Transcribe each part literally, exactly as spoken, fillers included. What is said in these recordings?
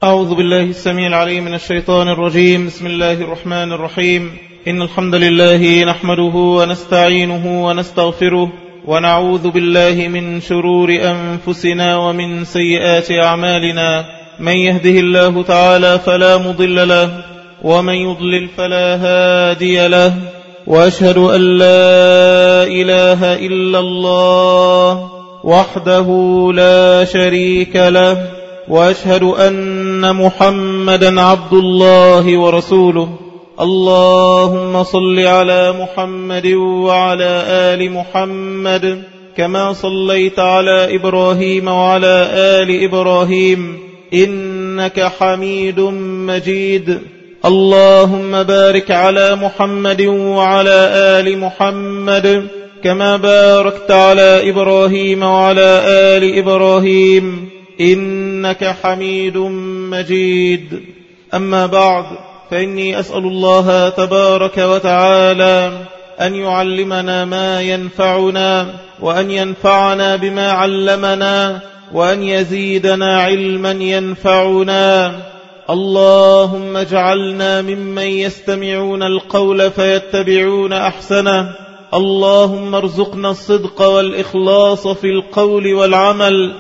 أعوذ بالله السميع العليم من الشيطان الرجيم. بسم الله الرحمن الرحيم. إن الحمد لله نحمده ونستعينه ونستغفره ونعوذ بالله من شرور أنفسنا ومن سيئات أعمالنا. من يهده الله تعالى فلا مضل له ومن يضلل فلا هادي له، وأشهد أن لا إله إلا الله وحده لا شريك له، وأشهد أن محمدا عبد الله ورسوله. اللهم صل على محمد وعلى آل محمد كما صليت على إبراهيم وعلى آل إبراهيم إنك حميد مجيد. اللهم بارك على محمد وعلى آل محمد كما باركت على إبراهيم وعلى آل إبراهيم إنك حميد مجيد. أما بعد، فإني أسأل الله تبارك وتعالى أن يعلمنا ما ينفعنا، وأن ينفعنا بما علمنا، وأن يزيدنا علما ينفعنا. اللهم اجعلنا ممن يستمعون القول فيتبعون أحسنه. اللهم ارزقنا الصدق والإخلاص في القول والعمل.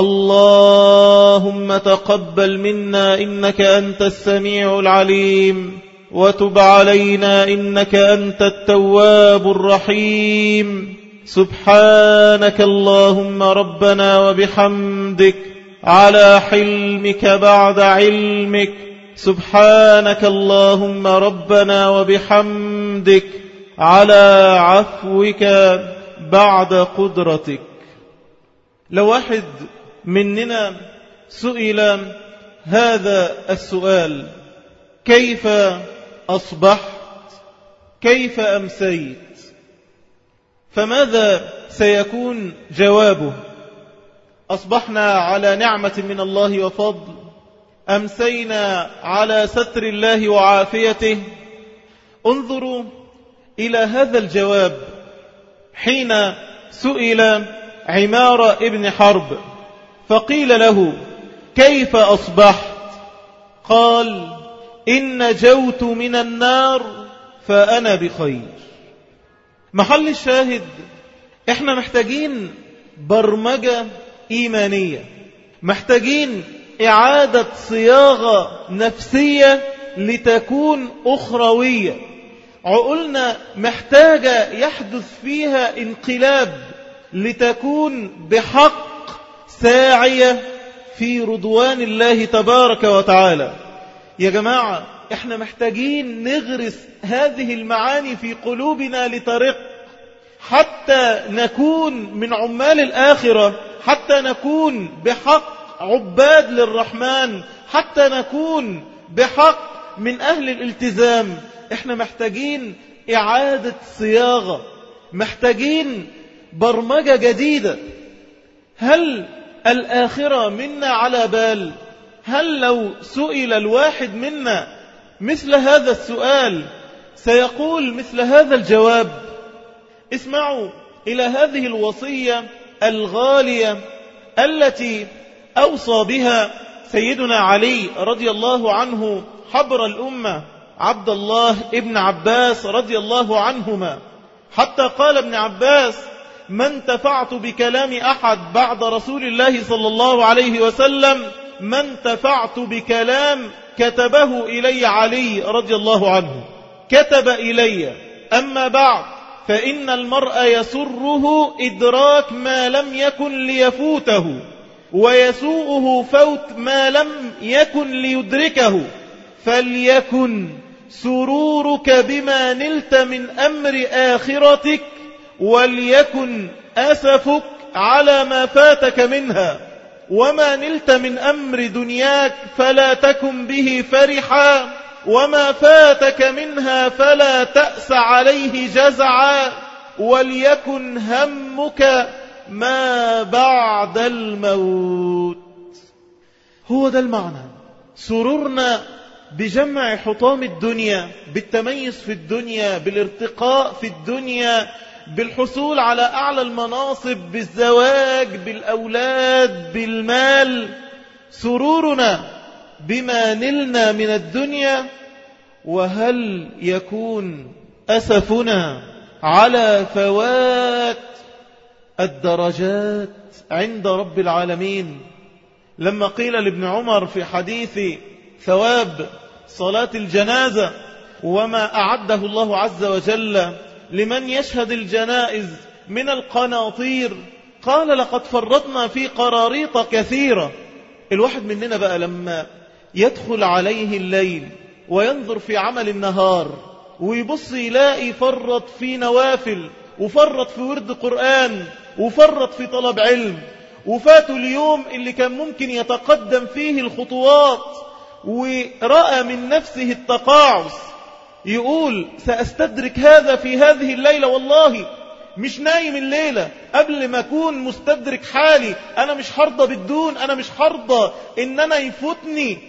اللهم تقبل منا إنك أنت السميع العليم، وتب علينا إنك أنت التواب الرحيم. سبحانك اللهم ربنا وبحمدك على حلمك بعد علمك. سبحانك اللهم ربنا وبحمدك على عفوك بعد قدرتك. لو واحد مننا سئل هذا السؤال: كيف أصبحت؟ كيف أمسيت؟ فماذا سيكون جوابه؟ أصبحنا على نعمة من الله وفضل، أمسينا على ستر الله وعافيته. انظروا إلى هذا الجواب حين سئل عمار ابن حرب فقيل له: كيف أصبحت؟ قال: إن نجوت من النار فأنا بخير. محل الشاهد، احنا محتاجين برمجة إيمانية، محتاجين إعادة صياغة نفسية لتكون أخروية. عقولنا محتاجة يحدث فيها انقلاب لتكون بحق ساعية في رضوان الله تبارك وتعالى. يا جماعة، احنا محتاجين نغرس هذه المعاني في قلوبنا لترق، حتى نكون من عمال الآخرة، حتى نكون بحق عباد للرحمن، حتى نكون بحق من أهل الالتزام. احنا محتاجين إعادة صياغة، محتاجين برمجة جديدة. هل الآخرة منا على بال؟ هل لو سئل الواحد منا مثل هذا السؤال سيقول مثل هذا الجواب؟ اسمعوا إلى هذه الوصية الغالية التي أوصى بها سيدنا علي رضي الله عنه حبر الأمة عبد الله ابن عباس رضي الله عنهما، حتى قال ابن عباس: ما انتفعت بكلام أحد بعد رسول الله صلى الله عليه وسلم ما انتفعت بكلام كتبه إلي علي رضي الله عنه. كتب إلي: أما بعد، فإن المرء يسره إدراك ما لم يكن ليفوته، ويسوءه فوت ما لم يكن ليدركه، فليكن سرورك بما نلت من أمر آخرتك، وليكن أسفك على ما فاتك منها، وما نلت من أمر دنياك فلا تكن به فرحا، وما فاتك منها فلا تأس عليه جزعا، وليكن همك ما بعد الموت. هو ده المعنى. سرورنا بجمع حطام الدنيا، بالتميز في الدنيا، بالارتقاء في الدنيا، بالحصول على أعلى المناصب، بالزواج، بالأولاد، بالمال. سرورنا بما نلنا من الدنيا؟ وهل يكون أسفنا على فوات الدرجات عند رب العالمين؟ لما قيل لابن عمر في حديث ثواب صلاة الجنازة وما أعده الله عز وجل لمن يشهد الجنائز من القناطير، قال لقد فرطنا في قراريط كثيرة. الواحد مننا بقى لما يدخل عليه الليل وينظر في عمل النهار ويبص يلاقي فرط في نوافل وفرط في ورد قرآن وفرط في طلب علم، وفاته اليوم اللي كان ممكن يتقدم فيه الخطوات ورأى من نفسه التقاعس، يقول سأستدرك هذا في هذه الليلة، والله مش نايم الليلة قبل ما أكون مستدرك حالي. أنا مش حرضى بالدون، أنا مش حرضى إن أنا يفوتني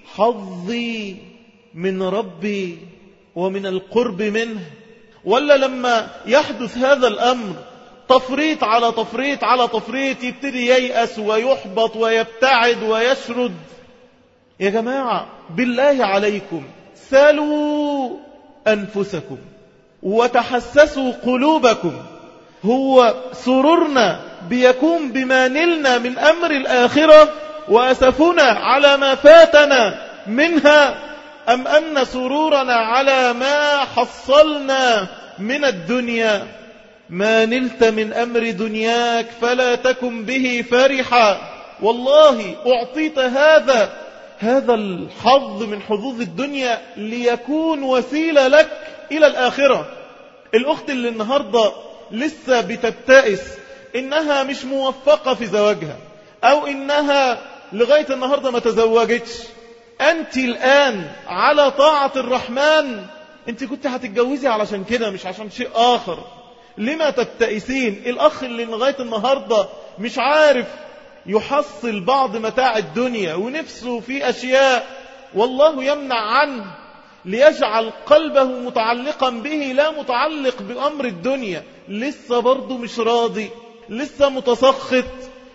حظي من ربي ومن القرب منه. ولا لما يحدث هذا الأمر تفريط على تفريط على تفريط يبتدي ييأس ويحبط ويبتعد ويشرد. يا جماعة بالله عليكم سالوا أنفسكم وتحسسوا قلوبكم. هو سرورنا بيكون بما نلنا من أمر الآخرة وأسفنا على ما فاتنا منها، أم أن سرورنا على ما حصلنا من الدنيا؟ ما نلت من أمر دنياك فلا تكن به فرحا. والله أعطيت هذا هذا الحظ من حظوظ الدنيا ليكون وسيلة لك إلى الآخرة. الأخت اللي النهاردة لسه بتبتئس إنها مش موفقة في زواجها أو إنها لغاية النهاردة ما تزوجتش، أنت الآن على طاعة الرحمن. أنت كنت هتتجوزي علشان كده مش عشان شيء آخر. لما تبتئسين؟ الأخ اللي لغاية النهاردة مش عارف يحصل بعض متاع الدنيا ونفسه في أشياء والله يمنع عنه ليجعل قلبه متعلقا به لا متعلق بأمر الدنيا، لسه برضه مش راضي، لسه متسخط.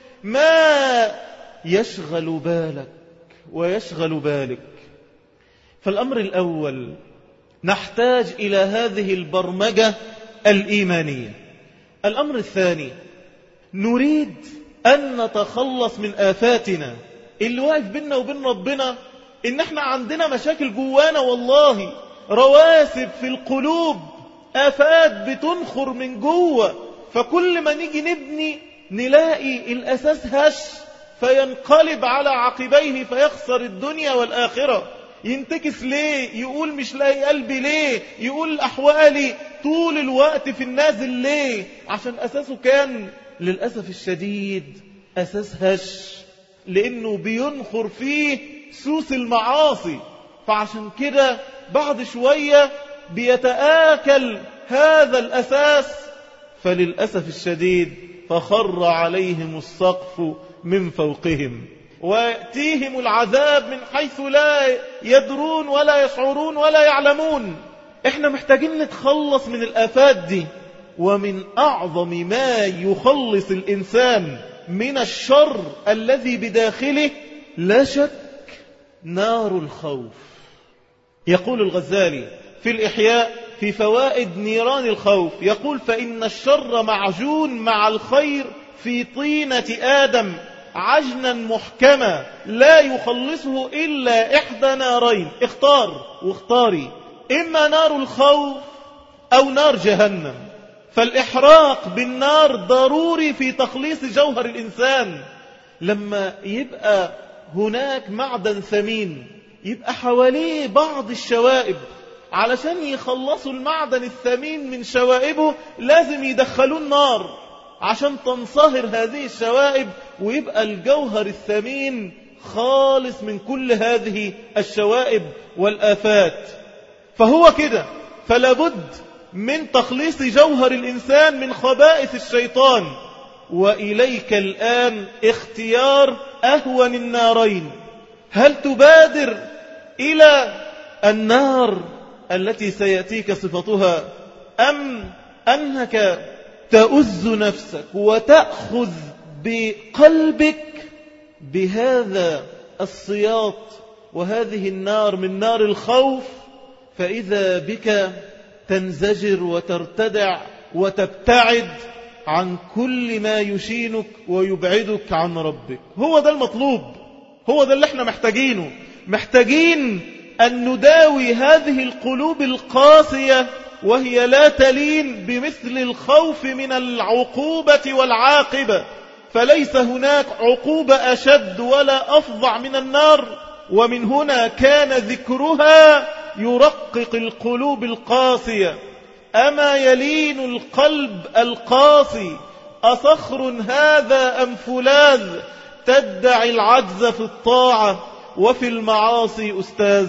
ما يشغل بالك ويشغل بالك؟ فالأمر الأول نحتاج إلى هذه البرمجة الإيمانية. الأمر الثاني نريد أن نتخلص من آفاتنا اللي واقف بيننا وبين ربنا، إن احنا عندنا مشاكل جوانا، والله رواسب في القلوب، آفات بتنخر من جوه. فكل ما نيجي نبني نلاقي الأساس هش فينقلب على عقبيه فيخسر الدنيا والآخرة. ينتكس ليه؟ يقول مش لاقي قلبي ليه؟ يقول أحوالي طول الوقت في النازل ليه؟ عشان أساسه كان للأسف الشديد أساس هش، لأنه بينخر فيه سوس المعاصي. فعشان كده بعد شوية بيتآكل هذا الأساس، فللأسف الشديد فخر عليهم السقف من فوقهم ويأتيهم العذاب من حيث لا يدرون ولا يشعرون ولا يعلمون. احنا محتاجين نتخلص من الآفات دي. ومن أعظم ما يخلص الإنسان من الشر الذي بداخله لا شك نار الخوف. يقول الغزالي في الإحياء في فوائد نيران الخوف، يقول فإن الشر معجون مع الخير في طينة آدم عجنا محكما لا يخلصه إلا إحدى نارين. اختار واختاري، إما نار الخوف أو نار جهنم. فالإحراق بالنار ضروري في تخليص جوهر الإنسان. لما يبقى هناك معدن ثمين يبقى حواليه بعض الشوائب، علشان يخلصوا المعدن الثمين من شوائبه لازم يدخلوا النار عشان تنصهر هذه الشوائب ويبقى الجوهر الثمين خالص من كل هذه الشوائب والآفات. فهو كده، فلا بد من تخليص جوهر الإنسان من خبائث الشيطان. وإليك الآن اختيار أهون النارين. هل تبادر إلى النار التي سيأتيك صفتها، أم أنك تؤز نفسك وتأخذ بقلبك بهذا السياط وهذه النار من نار الخوف، فإذا بك تنزجر وترتدع وتبتعد عن كل ما يشينك ويبعدك عن ربك. هو ده المطلوب، هو ده اللي احنا محتاجينه. محتاجين أن نداوي هذه القلوب القاسية وهي لا تلين بمثل الخوف من العقوبة والعاقبة، فليس هناك عقوبة أشد ولا أفظع من النار. ومن هنا كان ذكرها يرقق القلوب القاسية. أما يلين القلب القاسي أصخر هذا أم فولاذ، تدعي العجز في الطاعة وفي المعاصي أستاذ.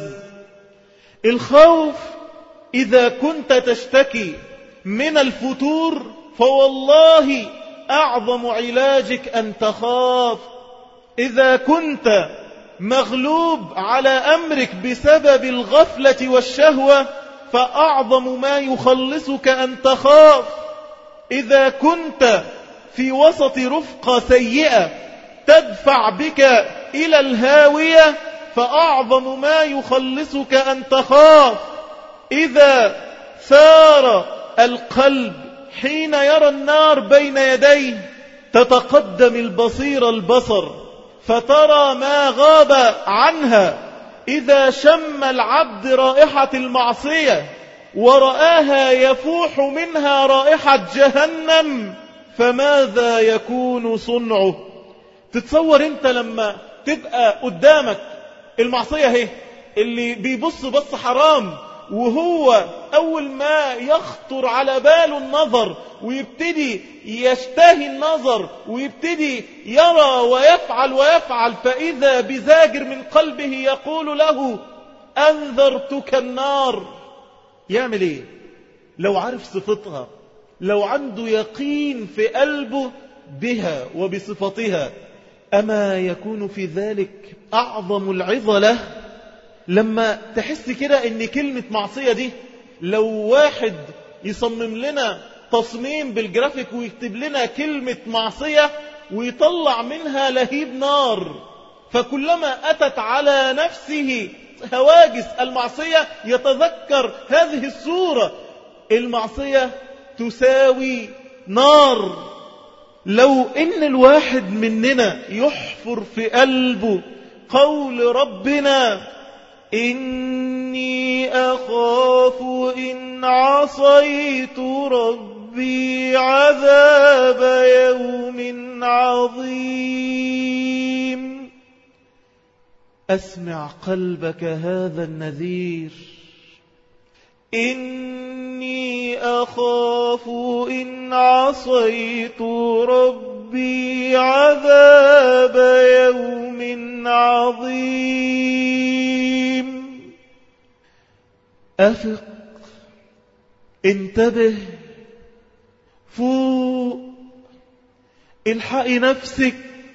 الخوف إذا كنت تشتكي من الفتور فوالله أعظم علاجك أن تخاف. إذا كنت مغلوب على أمرك بسبب الغفلة والشهوة فأعظم ما يخلصك أن تخاف. إذا كنت في وسط رفقة سيئة تدفع بك إلى الهاوية فأعظم ما يخلصك أن تخاف. إذا ثار القلب حين يرى النار بين يديه تتقدم البصير البصر فترى ما غاب عنها. إذا شم العبد رائحة المعصية ورآها يفوح منها رائحة جهنم فماذا يكون صنعه؟ تتصور انت لما تبقى قدامك المعصية هي اللي بيبص بص حرام، وهو أول ما يخطر على باله النظر ويبتدي يشتهي النظر ويبتدي يرى ويفعل ويفعل، فإذا بزاجر من قلبه يقول له أنذرتك النار. يعمل ايه لو عرف صفتها؟ لو عنده يقين في قلبه بها وبصفتها، أما يكون في ذلك أعظم العظة له؟ لما تحس كده ان كلمة معصية دي لو واحد يصمم لنا تصميم بالجرافيك ويكتب لنا كلمة معصية ويطلع منها لهيب نار، فكلما أتت على نفسه هواجس المعصية يتذكر هذه الصورة. المعصية تساوي نار. لو ان الواحد مننا يحفر في قلبه قول ربنا إني أخاف إن عصيت ربي عذاب يوم عظيم، أسمع قلبك هذا النذير. إني أخاف إن عصيت ربي عذاب يوم عظيم. أفق، انتبه، فوق، الحقي نفسك.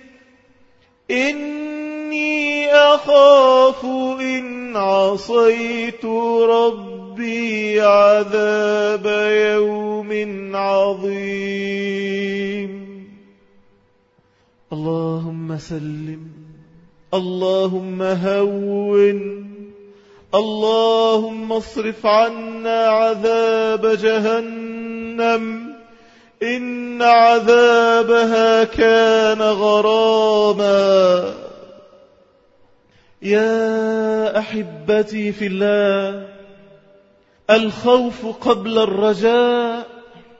إني أخاف إن عصيت ربي عذاب يوم عظيم. اللهم سلم، اللهم هون، اللهم اصرف عنا عذاب جهنم إن عذابها كان غراما. يا أحبتي في الله، الخوف قبل الرجاء،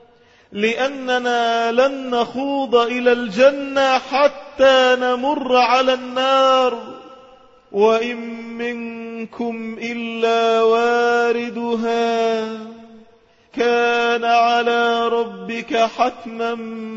لأننا لن نخوض إلى الجنة حتى نمر على النار، وإن منكم إلا واردها كان على ربك حتما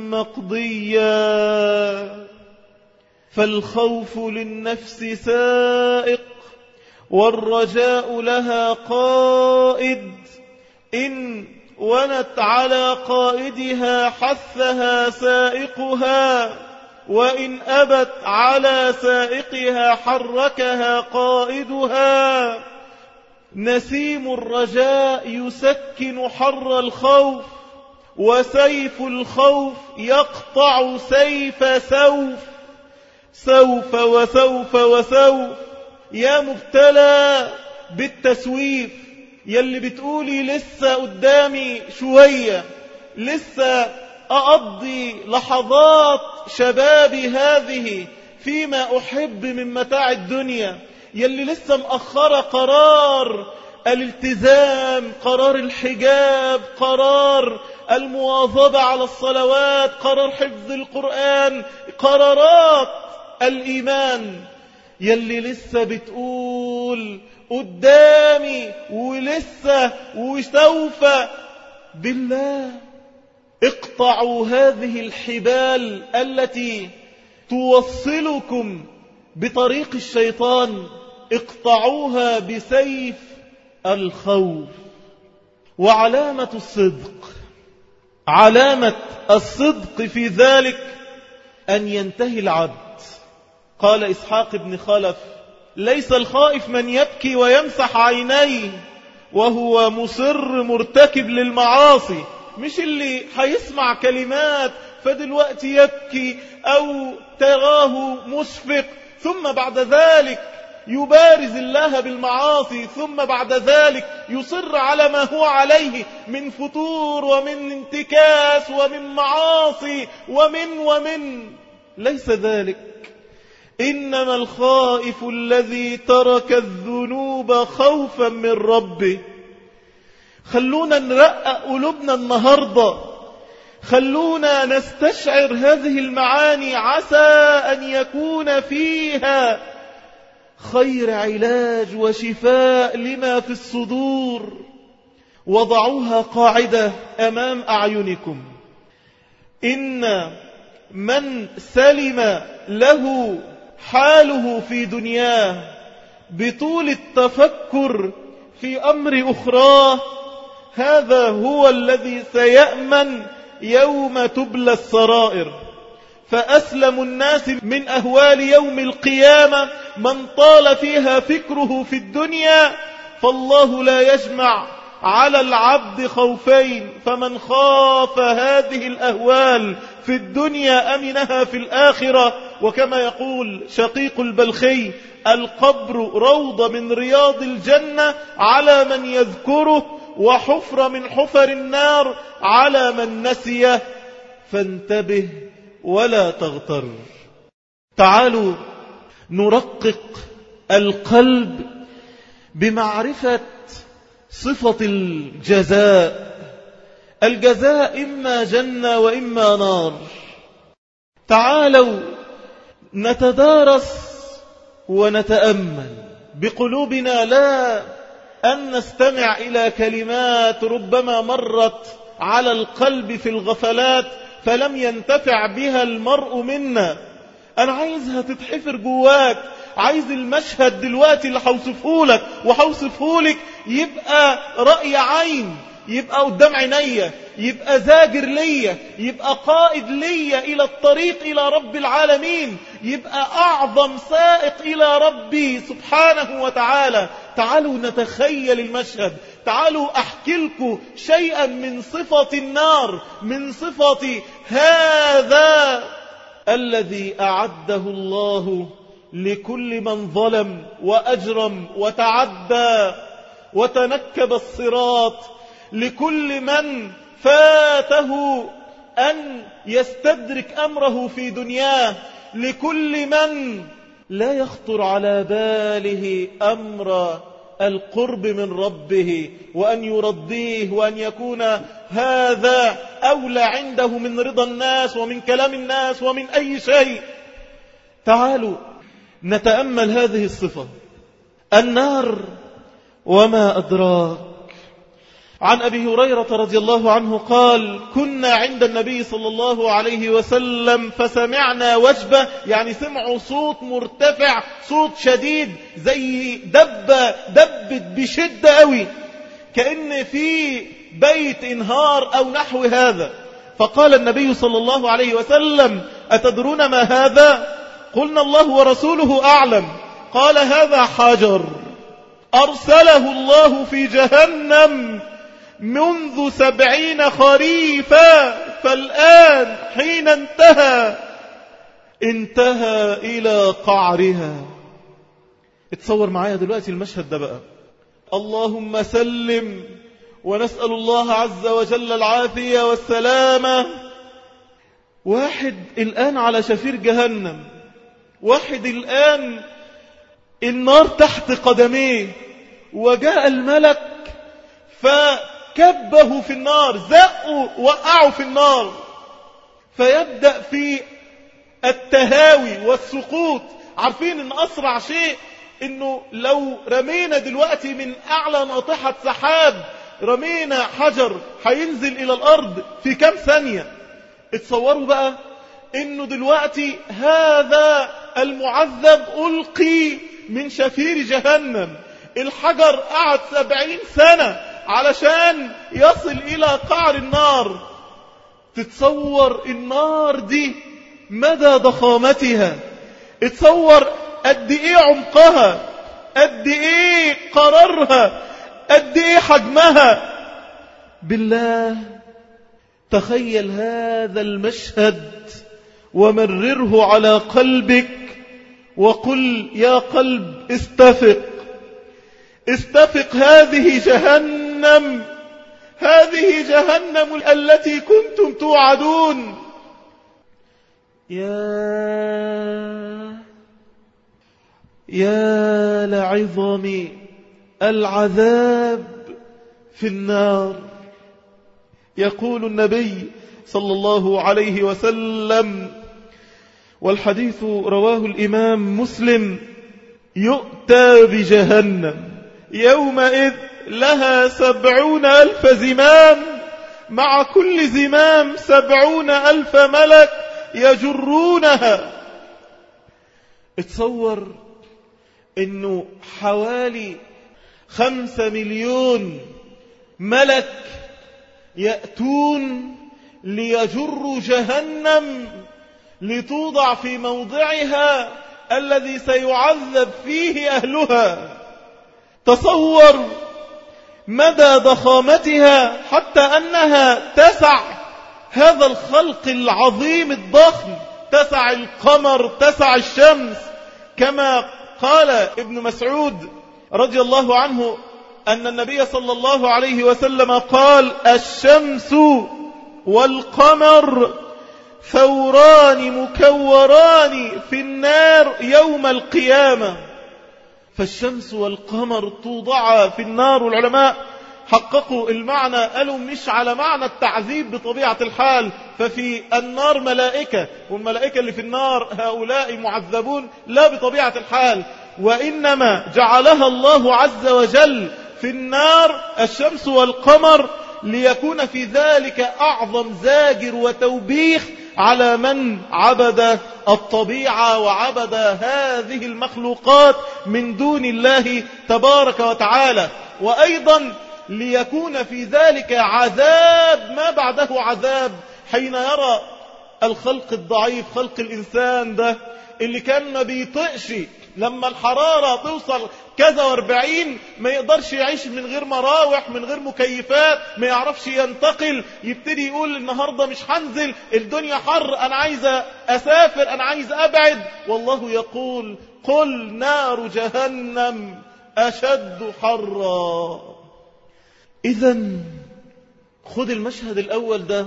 مقضيا. فالخوف للنفس سائق والرجاء لها قائد، إن ونت على قائدها حثها سائقها، وإن أبت على سائقها حركها قائدها. نسيم الرجاء يسكن حر الخوف، وسيف الخوف يقطع سيف سوف، سوف وسوف وسوف، يا مبتلى بالتسويف، يلي بتقولي لسه قدامي شوية، لسه أقضي لحظات شبابي هذه فيما أحب من متاع الدنيا، يلي لسه مأخرة قرار الالتزام، قرار الحجاب، قرار المواظبة على الصلوات، قرار حفظ القرآن، قرارات الإيمان، يلي لسه بتقول قدامي ولسه وسوف، بالله اقطعوا هذه الحبال التي توصلكم بطريق الشيطان، اقطعوها بسيف الخوف. وعلامة الصدق، علامة الصدق في ذلك أن ينتهي العبد. قال إسحاق بن خلف: ليس الخائف من يبكي ويمسح عينيه وهو مصر مرتكب للمعاصي، مش اللي هيسمع كلمات فدلوقتي يبكي أو تراه مشفق ثم بعد ذلك يبارز الله بالمعاصي، ثم بعد ذلك يصر على ما هو عليه من فتور ومن انتكاس ومن معاصي ومن ومن ليس ذلك. إنما الخائف الذي ترك الذنوب خوفا من ربه. خلونا نرقق قلوبنا النهاردة، خلونا نستشعر هذه المعاني، عسى أن يكون فيها خير علاج وشفاء لما في الصدور. وضعوها قاعدة أمام أعينكم: إن من سلم له حاله في دنياه بطول التفكر في أمر أخرى، هذا هو الذي سيأمن يوم تبلى السرائر. فأسلم الناس من أهوال يوم القيامة من طال فيها فكره في الدنيا، فالله لا يجمع على العبد خوفين، فمن خاف هذه الأهوال في الدنيا أمنها في الآخرة. وكما يقول شقيق البلخي: القبر روضة من رياض الجنة على من يذكره، وحفر من حفر النار على من نسيه، فانتبه ولا تغتر. تعالوا نرقق القلب بمعرفة صفة الجزاء. الجزاء إما جنة وإما نار. تعالوا نتدارس ونتأمل بقلوبنا، لا أن نستمع إلى كلمات ربما مرت على القلب في الغفلات فلم ينتفع بها المرء منا. أنا عايزها تتحفر جواك، عايز المشهد دلوقتي اللي حوصفه لك وحوصفه لك يبقى رأي عين، يبقى قدام عينيا، يبقى زاجر ليا، يبقى قائد ليا إلى الطريق إلى رب العالمين، يبقى أعظم سائق إلى ربي سبحانه وتعالى. تعالوا نتخيل المشهد، تعالوا أحكي لكم شيئا من صفة النار، من صفة هذا الذي أعده الله لكل من ظلم وأجرم وتعدى وتنكب الصراط، لكل من فاته أن يستدرك أمره في دنياه، لكل من لا يخطر على باله أمر القرب من ربه وأن يرضيه وأن يكون هذا أولى عنده من رضا الناس ومن كلام الناس ومن أي شيء. تعالوا نتأمل هذه الصفة. النار وما أدراك. عن أبي هريرة رضي الله عنه قال: كنا عند النبي صلى الله عليه وسلم فسمعنا وجبة، يعني سمعوا صوت مرتفع، صوت شديد زي دبة دبت بشدة قوي، كأن في بيت انهار أو نحو هذا. فقال النبي صلى الله عليه وسلم: أتدرون ما هذا؟ قلنا: الله ورسوله أعلم. قال: هذا حجر أرسله الله في جهنم منذ سبعين خريفا، فالآن حين انتهى انتهى إلى قعرها. اتصور معايا دلوقتي المشهد ده بقى. اللهم سلم، ونسأل الله عز وجل العافية والسلامة. واحد الآن على شفير جهنم، واحد الآن النار تحت قدميه، وجاء الملك فكبه في النار، زقوا وقعوا في النار، فيبدأ في التهاوي والسقوط. عارفين ان أسرع شيء انه لو رمينا دلوقتي من اعلى ناطحة سحاب، رمينا حجر هينزل الى الارض في كام ثانية. اتصوروا بقى انه دلوقتي هذا المعذب ألقي من شفير جهنم، الحجر قعد سبعين سنة علشان يصل إلى قعر النار. تتصور النار دي مدى ضخامتها، اتصور قد ايه عمقها، قد ايه قرارها، قد ايه حجمها. بالله تخيل هذا المشهد ومرره على قلبك وقل يا قلب استفق استفق، هذه جهنم، هذه جهنم التي كنتم توعدون. يا يا لعظم العذاب في النار. يقول النبي صلى الله عليه وسلم، والحديث رواه الإمام مسلم: يؤتى بجهنم يومئذ لها سبعون ألف زمام، مع كل زمام سبعون ألف ملك يجرونها. اتصور انه حوالي خمسة مليون ملك يأتون ليجروا جهنم لتوضع في موضعها الذي سيعذب فيه أهلها. تصور مدى ضخامتها، حتى أنها تسع هذا الخلق العظيم الضخم، تسع القمر، تسع الشمس، كما قال ابن مسعود رضي الله عنه أن النبي صلى الله عليه وسلم قال: الشمس والقمر ثوران مكوران في النار يوم القيامة. فالشمس والقمر توضع في النار، والعلماء حققوا المعنى، قالوا مش على معنى التعذيب بطبيعة الحال، ففي النار ملائكة، والملائكة اللي في النار هؤلاء معذبون لا بطبيعة الحال، وإنما جعلها الله عز وجل في النار الشمس والقمر ليكون في ذلك أعظم زاجر وتوبيخ على من عبد الطبيعة وعبد هذه المخلوقات من دون الله تبارك وتعالى، وأيضا ليكون في ذلك عذاب ما بعده عذاب، حين يرى الخلق الضعيف، خلق الإنسان ده اللي كان ما بيطقش لما الحرارة توصل كذا واربعين ما يقدرش يعيش من غير مراوح، من غير مكيفات، ما يعرفش ينتقل، يبتدي يقول النهاردة مش هنزل، الدنيا حر، أنا عايز أسافر، أنا عايز أبعد. والله يقول: قل نار جهنم أشد حرا. إذن خذ المشهد الأول ده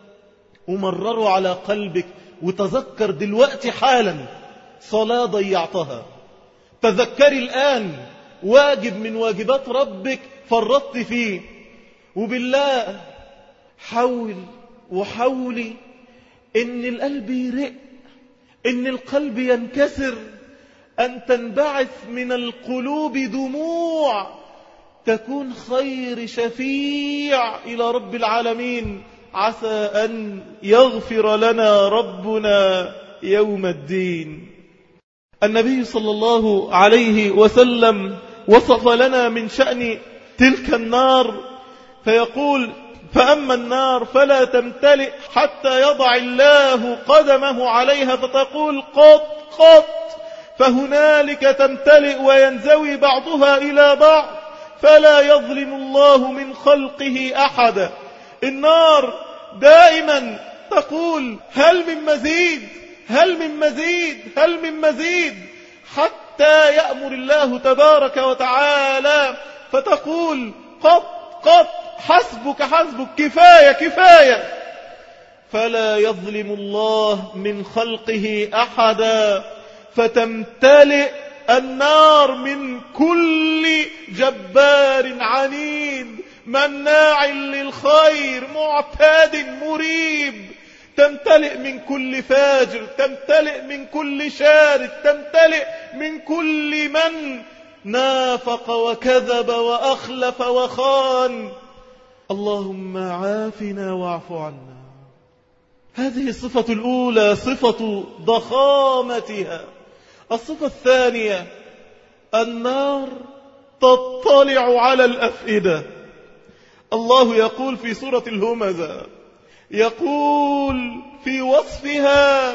ومرره على قلبك، وتذكر دلوقتي حالا صلاة ضيعتها، تذكري الآن واجب من واجبات ربك فرطت فيه، وبالله حاول وحاولي ان القلب يرق، ان القلب ينكسر، ان تنبعث من القلوب دموع تكون خير شفيع إلى رب العالمين، عسى أن يغفر لنا ربنا يوم الدين. النبي صلى الله عليه وسلم وصف لنا من شأن تلك النار فيقول: فأما النار فلا تمتلئ حتى يضع الله قدمه عليها فتقول قط قط، فهنالك تمتلئ وينزوي بعضها إلى بعض فلا يظلم الله من خلقه أحدا. النار دائما تقول: هل من مزيد، هل من مزيد، هل من مزيد، حتى حتى يأمر الله تبارك وتعالى فتقول قط قط حسبك حسبك كفاية كفاية، فلا يظلم الله من خلقه أحدا، فتمتلئ النار من كل جبار عنيد مناع للخير معتاد مريب، تمتلئ من كل فاجر، تمتلئ من كل شارد، تمتلئ من كل من نافق وكذب وأخلف وخان. اللهم عافنا واعف عنا. هذه الصفة الأولى، صفة ضخامتها. الصفة الثانية، النار تطلع على الأفئدة. الله يقول في سورة الهمزة، يقول في وصفها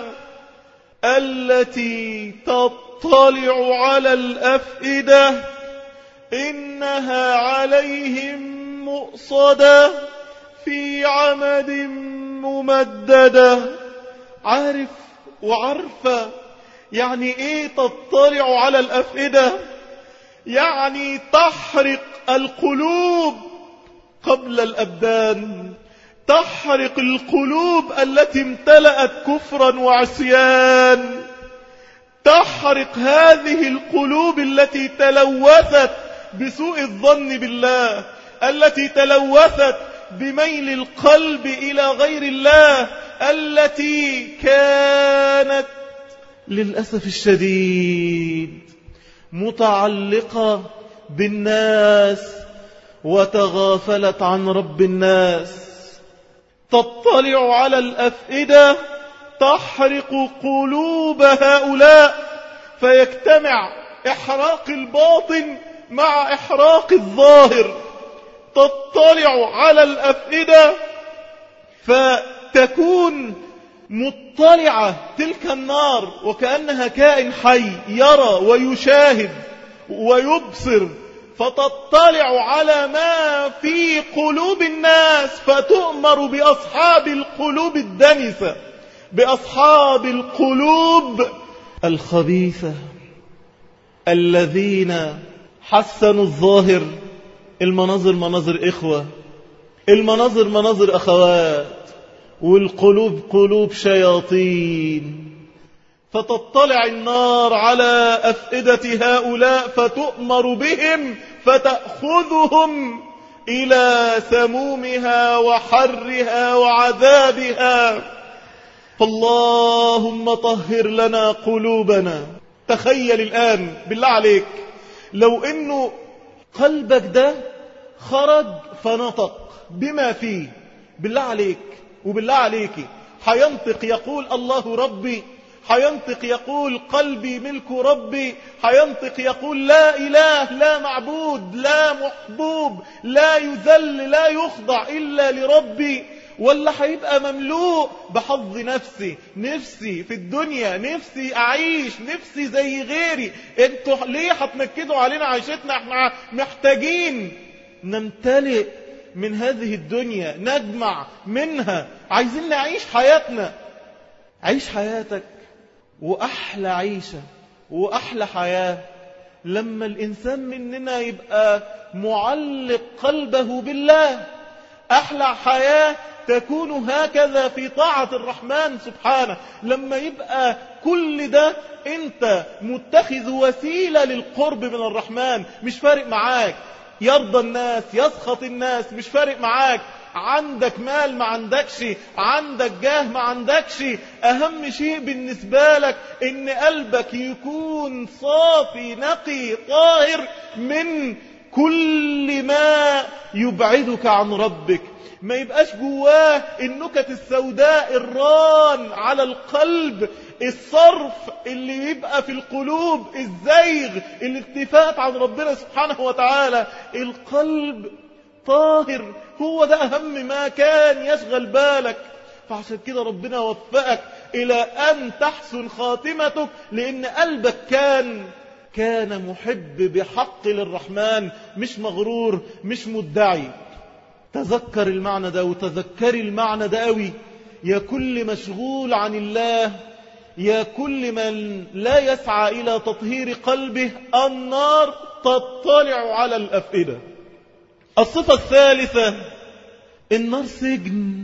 التي تطلع على الأفئدة إنها عليهم مؤصدة في عمد ممددة. عارف وعارفة يعني ايه تطلع على الأفئدة؟ يعني تحرق القلوب قبل الأبدان، تحرق القلوب التي امتلأت كفرا وعصيان، تحرق هذه القلوب التي تلوثت بسوء الظن بالله، التي تلوثت بميل القلب إلى غير الله، التي كانت للأسف الشديد متعلقة بالناس وتغافلت عن رب الناس. تطلع على الأفئدة تحرق قلوب هؤلاء، فيجتمع إحراق الباطن مع إحراق الظاهر. تطلع على الأفئدة فتكون مطلعة تلك النار وكأنها كائن حي يرى ويشاهد ويبصر، فتطلع على ما في قلوب الناس فتؤمر بأصحاب القلوب الدنسة، بأصحاب القلوب الخبيثة الذين حسنوا الظاهر. المناظر مناظر إخوة، المناظر مناظر أخوات، والقلوب قلوب شياطين. فتطلع النار على أفئدة هؤلاء فتؤمر بهم فتأخذهم إلى سمومها وحرها وعذابها. فاللهم طهر لنا قلوبنا. تخيل الآن بالله عليك لو إنه قلبك ده خرج فنطق بما فيه، بالله عليك وبالله عليك حينطق يقول الله ربي، حينطق يقول قلبي ملك ربي، حينطق يقول لا إله لا معبود لا محبوب لا يذل لا يخضع إلا لربي؟ ولا حيبقى مملوء بحظ نفسي، نفسي في الدنيا، نفسي أعيش، نفسي زي غيري؟ انتوا ليه هتنكدوا علينا عيشتنا؟ احنا محتاجين نمتلئ من هذه الدنيا، نجمع منها، عايزين نعيش حياتنا. عيش حياتك، وأحلى عيشة وأحلى حياة لما الإنسان مننا يبقى معلق قلبه بالله. أحلى حياة تكون هكذا في طاعة الرحمن سبحانه، لما يبقى كل ده أنت متخذ وسيلة للقرب من الرحمن، مش فارق معاك يرضى الناس يسخط الناس، مش فارق معاك عندك مال ما عندكش، عندك جاه ما عندكش، أهم شيء بالنسبة لك إن قلبك يكون صافي نقي طاهر من كل ما يبعدك عن ربك. ما يبقاش جواه النكت السوداء الران على القلب، الصرف اللي يبقى في القلوب، الزيغ، الالتفات عن ربنا سبحانه وتعالى. القلب طاهر هو ده أهم ما كان يشغل بالك. فعشان كده ربنا وفقك إلى أن تحسن خاتمتك، لأن قلبك كان كان محب بحق للرحمن، مش مغرور، مش مدعي. تذكر المعنى ده وتذكري المعنى ده قوي. يا كل مشغول عن الله، يا كل من لا يسعى إلى تطهير قلبه، النار تطلع على الأفئدة. الصفة الثالثة، النار سجن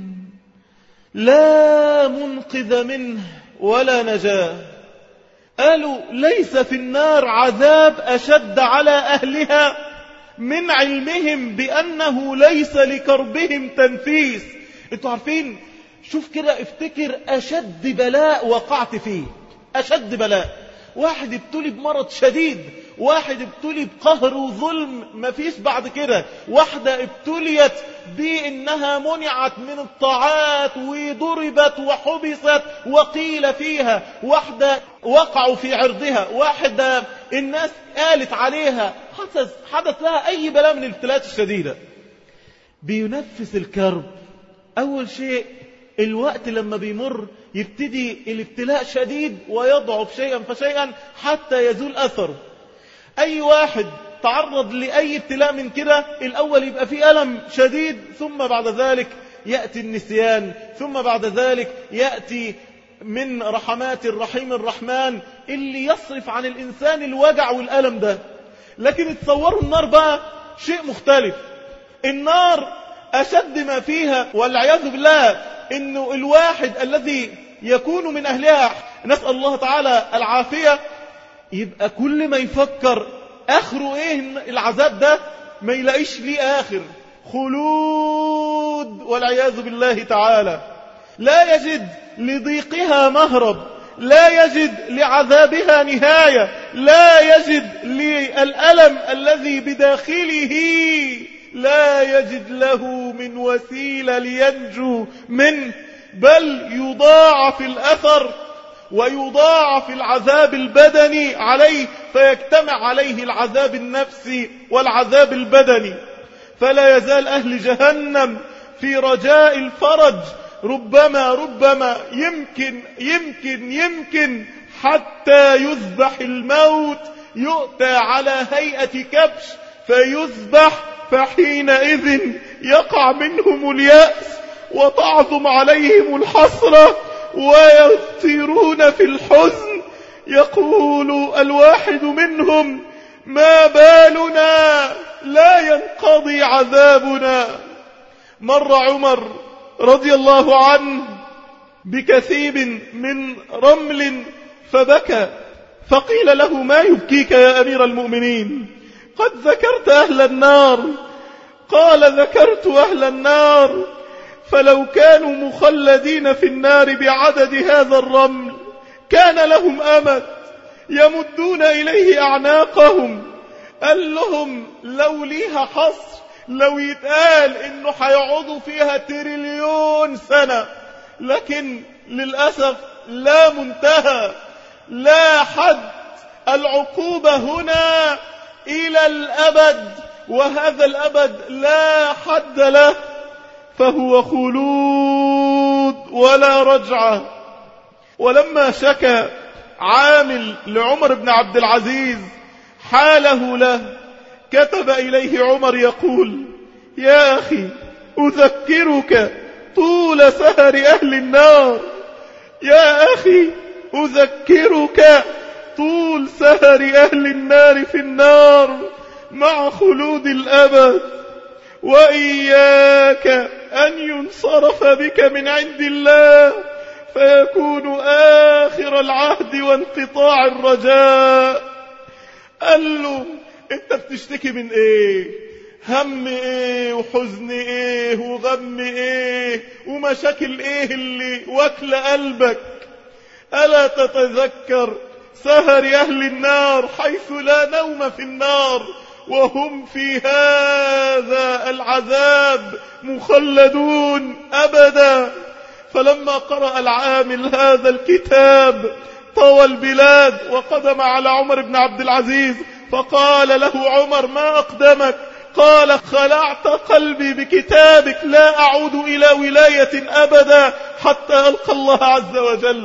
لا منقذ منه ولا نجاة. قالوا ليس في النار عذاب أشد على أهلها من علمهم بأنه ليس لكربهم تنفيس. انتوا عارفين، شوف كده، افتكر أشد بلاء وقعت فيه، أشد بلاء، واحد ابتلي بمرض شديد، واحد ابتلي بقهر وظلم مفيش بعد كده، واحدة ابتليت بأنها منعت من الطاعات وضربت وحبست وقيل فيها، واحدة وقعوا في عرضها، واحدة الناس قالت عليها، حدث, حدث لها أي بلاء من الابتلاءات الشديدة. بينفس الكرب. أول شيء الوقت لما بيمر يبتدي الابتلاء شديد ويضعف شيئا فشيئا حتى يزول أثر. أي واحد تعرض لأي ابتلاء من كده، الأول يبقى فيه ألم شديد، ثم بعد ذلك يأتي النسيان، ثم بعد ذلك يأتي من رحمات الرحيم الرحمن اللي يصرف عن الإنسان الوجع والألم ده. لكن تصوروا النار بقى شيء مختلف. النار أشد ما فيها والعياذ بالله إنه الواحد الذي يكون من أهلها، نسأل الله تعالى العافية، يبقى كل ما يفكر آخره إيه العذاب ده ما يلاقيش ليه آخر، خلود والعياذ بالله تعالى. لا يجد لضيقها مهرب، لا يجد لعذابها نهاية، لا يجد للألم الذي بداخله، لا يجد له من وسيلة لينجو منه، بل يضاعف الأثر ويضاعف العذاب البدني عليه، فيجتمع عليه العذاب النفسي والعذاب البدني. فلا يزال أهل جهنم في رجاء الفرج، ربما ربما يمكن يمكن يمكن حتى يذبح الموت، يؤتى على هيئة كبش فيذبح، فحينئذ يقع منهم اليأس وتعظم عليهم الحسرة ويطيرون في الحزن. يقول الواحد منهم: ما بالنا لا ينقضي عذابنا. مر عمر رضي الله عنه بكثيب من رمل فبكى، فقيل له: ما يبكيك يا أمير المؤمنين؟ قد ذكرت أهل النار. قال: ذكرت أهل النار، فلو كانوا مخلدين في النار بعدد هذا الرمل كان لهم أمد يمدون إليه أعناقهم. قال لهم: لو ليها حصر، لو يتقال إنه هيقعدوا فيها تريليون سنة، لكن للأسف لا منتهى، لا حد. العقوبة هنا إلى الأبد، وهذا الأبد لا حد له، فهو خلود ولا رجعة. ولما شكى عامل لعمر بن عبد العزيز حاله له، كتب إليه عمر يقول: يا أخي أذكرك طول سهر أهل النار، يا أخي أذكرك طول سهر أهل النار في النار مع خلود الأبد، وإياك أن ينصرف بك من عند الله فيكون آخر العهد وانقطاع الرجاء. قال له: انت بتشتكي من ايه؟ هم ايه وحزن ايه وغم ايه ومشاكل ايه اللي واكل قلبك؟ ألا تتذكر سهر أهل النار حيث لا نوم في النار وهم في هذا العذاب مخلدون أبدا. فلما قرأ العامل هذا الكتاب طوى البلاد وقدم على عمر بن عبد العزيز، فقال له عمر: ما أقدمك؟ قال: خلعت قلبي بكتابك، لا أعود إلى ولاية أبدا حتى ألقى الله عز وجل.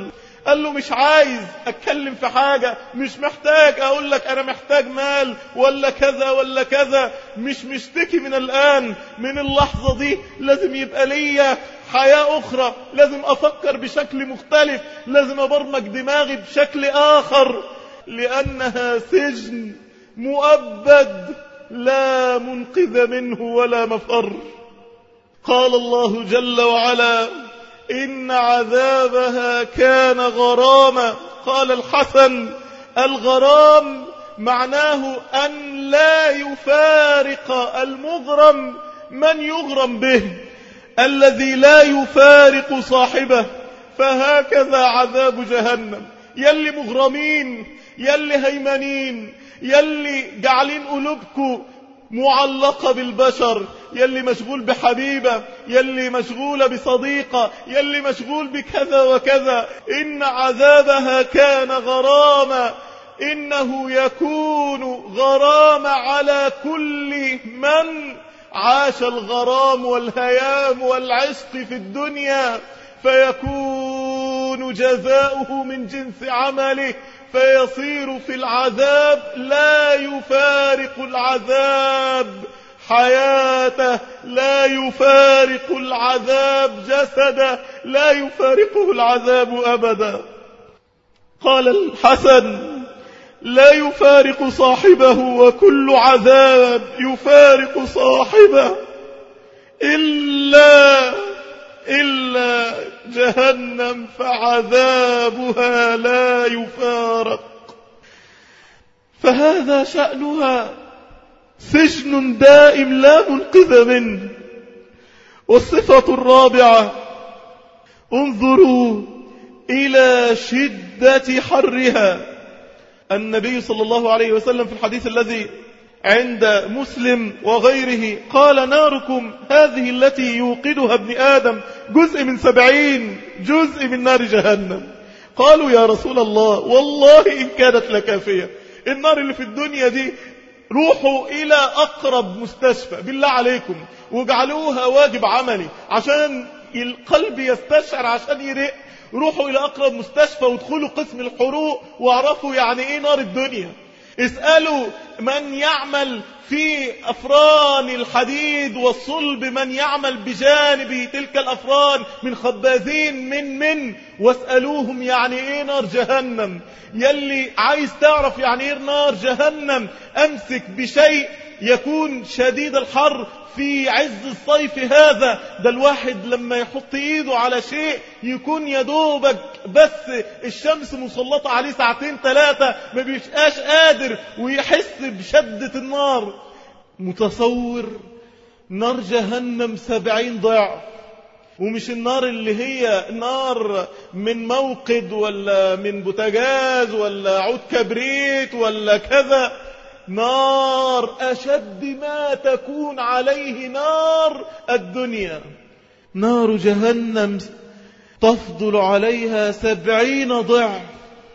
قال له مش عايز اتكلم في حاجة، مش محتاج اقول لك انا محتاج مال ولا كذا ولا كذا، مش مشتكي من الان، من اللحظة دي لازم يبقى ليا حياة اخرى، لازم افكر بشكل مختلف، لازم ابرمج دماغي بشكل اخر، لانها سجن مؤبد لا منقذ منه ولا مفر. قال الله جل وعلا إن عذابها كان غراما. قال الحسن الغرام معناه أن لا يفارق المغرم من يغرم به، الذي لا يفارق صاحبه، فهكذا عذاب جهنم. يلي مغرمين، يلي هيمنين، يلي جعلين قلوبكم معلقة بالبشر، يلي مشغول بحبيبة، يلي مشغولة بصديقة، يلي مشغول بكذا وكذا، إن عذابها كان غراما. إنه يكون غرام على كل من عاش الغرام والهيام والعشق في الدنيا، فيكون جزاؤه من جنس عمله، فيصير في العذاب لا يفارق العذاب حياته، لا يفارق العذاب جسده، لا يفارقه العذاب أبدا. قال الحسن لا يفارق صاحبه، وكل عذاب يفارق صاحبه إلا إلا جهنم، فعذابها لا يفارق. فهذا شأنها، سجن دائم لا منقذ منه. والصفة الرابعة انظروا إلى شدة حرها. النبي صلى الله عليه وسلم في الحديث الذي عند مسلم وغيره قال ناركم هذه التي يوقدها ابن آدم جزء من سبعين جزء من نار جهنم. قالوا يا رسول الله والله إن كانت لكافية. النار اللي في الدنيا دي روحوا إلى أقرب مستشفى بالله عليكم واجعلوها واجب عملي عشان القلب يستشعر عشان يرق. روحوا إلى أقرب مستشفى وادخلوا قسم الحروق واعرفوا يعني إيه نار الدنيا. اسألوا من يعمل في أفران الحديد والصلب، من يعمل بجانب تلك الأفران من خبازين من من واسألوهم يعني ايه نار جهنم. يلي عايز تعرف يعني ايه نار جهنم امسك بشيء يكون شديد الحر في عز الصيف هذا. ده الواحد لما يحط ايده على شيء يكون يدوبك بس الشمس مسلطة عليه ساعتين ثلاثة ما بيبقاش قادر ويحس بشدة النار. متصور نار جهنم سبعين ضعف. ومش النار اللي هي نار من موقد ولا من بوتاجاز ولا عود كبريت ولا كذا، نار أشد ما تكون عليه نار الدنيا. نار جهنم تفضل عليها سبعين ضعف.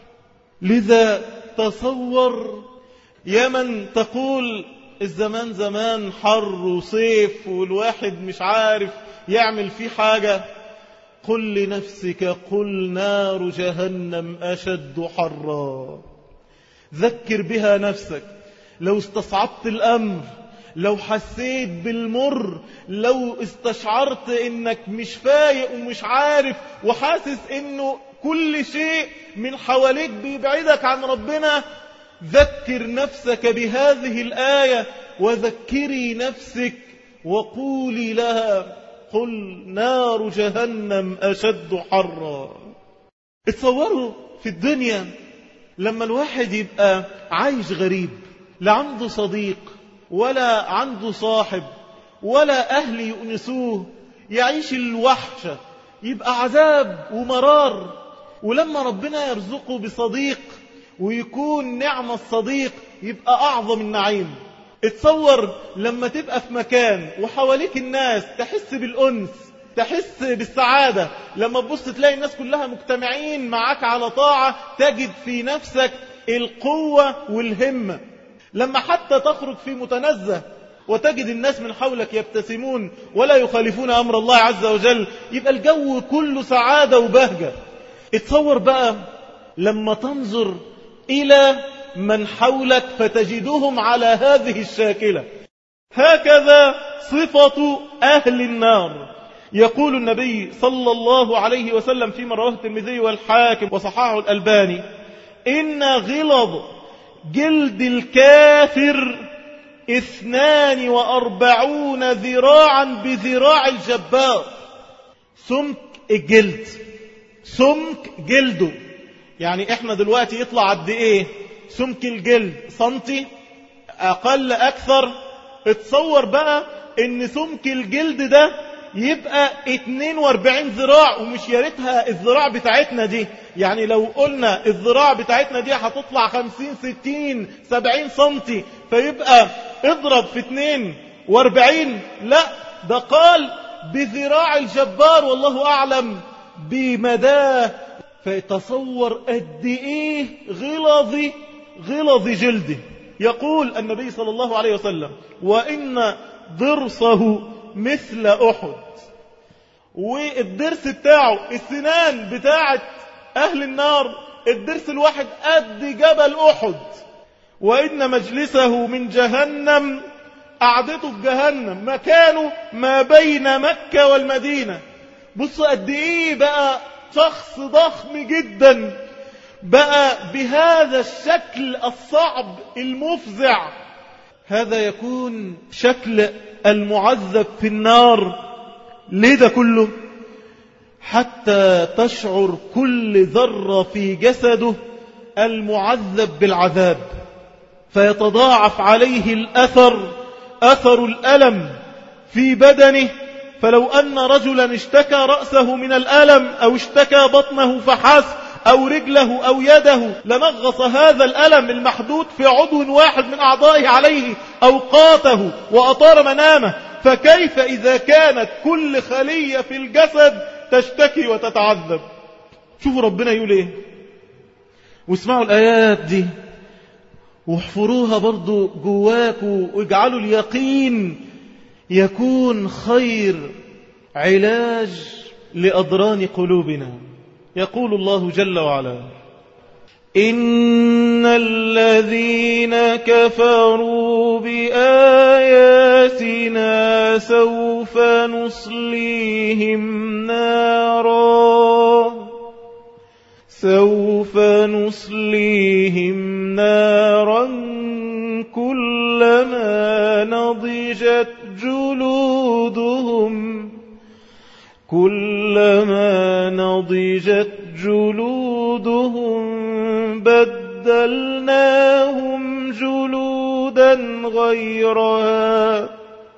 لذا تصور يا من تقول الزمان زمان حر وصيف والواحد مش عارف يعمل فيه حاجة، قل لنفسك قل نار جهنم أشد حرا. ذكر بها نفسك. لو استصعبت الأمر، لو حسيت بالمر، لو استشعرت انك مش فايق ومش عارف وحاسس انه كل شيء من حواليك بيبعدك عن ربنا، ذكر نفسك بهذه الآية وذكري نفسك وقولي لها قل نار جهنم أشد حرا. اتصوروا في الدنيا لما الواحد يبقى عايش غريب، لا عنده صديق ولا عنده صاحب ولا أهل يؤنسوه، يعيش الوحشة، يبقى عذاب ومرار. ولما ربنا يرزقه بصديق ويكون نعم الصديق يبقى أعظم النعيم. اتصور لما تبقى في مكان وحواليك الناس تحس بالأنس، تحس بالسعادة. لما تبص تلاقي الناس كلها مجتمعين معاك على طاعة تجد في نفسك القوة والهمة. لما حتى تخرج في متنزه وتجد الناس من حولك يبتسمون ولا يخالفون أمر الله عز وجل، يبقى الجو كله سعادة وبهجة. اتصور بقى لما تنظر إلى من حولك فتجدهم على هذه الشاكلة. هكذا صفة أهل النار. يقول النبي صلى الله عليه وسلم فيما رواه الترمذي والحاكم وصححه الألباني: إن غلظ جلد الكافر اثنان وأربعون ذراعا بذراع الجبار. سمك الجلد، سمك جلده، يعني احنا دلوقتي يطلع قد ايه سمك الجلد؟ سنتي اقل اكثر. اتصور بقى ان سمك الجلد ده يبقى اتنين واربعين ذراع، ومش ياريتها الذراع بتاعتنا دي، يعني لو قلنا الذراع بتاعتنا دي هتطلع خمسين ستين سبعين سنتي، فيبقى اضرب في اتنين واربعين. لا، ده قال بذراع الجبار، والله اعلم بمداه. فتصور قد ايه غلظ غلظ جلده. يقول النبي صلى الله عليه وسلم: وإن ضرسه مثل أحد. والضرس بتاعه، السنان بتاعت أهل النار، الضرس الواحد قد جبل أحد. وإن مجلسه من جهنم، قعدته في جهنم، مكانه ما بين مكة والمدينة. بصوا قد ايه بقى شخص ضخم جدا بقى بهذا الشكل الصعب المفزع. هذا يكون شكل المعذب في النار. ليه ده كله؟ حتى تشعر كل ذرة في جسده المعذب بالعذاب، فيتضاعف عليه الأثر، أثر الألم في بدنه. فلو أن رجلا اشتكى رأسه من الألم أو اشتكى بطنه فحسب أو رجله أو يده، لنغص هذا الألم المحدود في عضو واحد من أعضائه عليه أوقاته وأطار منامه. فكيف إذا كانت كل خلية في الجسد تشتكي وتتعذب؟ شوفوا ربنا يقول إيه، واسمعوا الآيات دي واحفروها برضو جواكوا، واجعلوا اليقين يكون خير علاج لأضران قلوبنا. يقول الله جل وعلا: إن الذين كفروا بآياتنا سوف نصليهم نارا سوف نصليهم نارا كلما نضجت جلودهم كلما نضجت جلودهم بدلناهم جلودا غيرها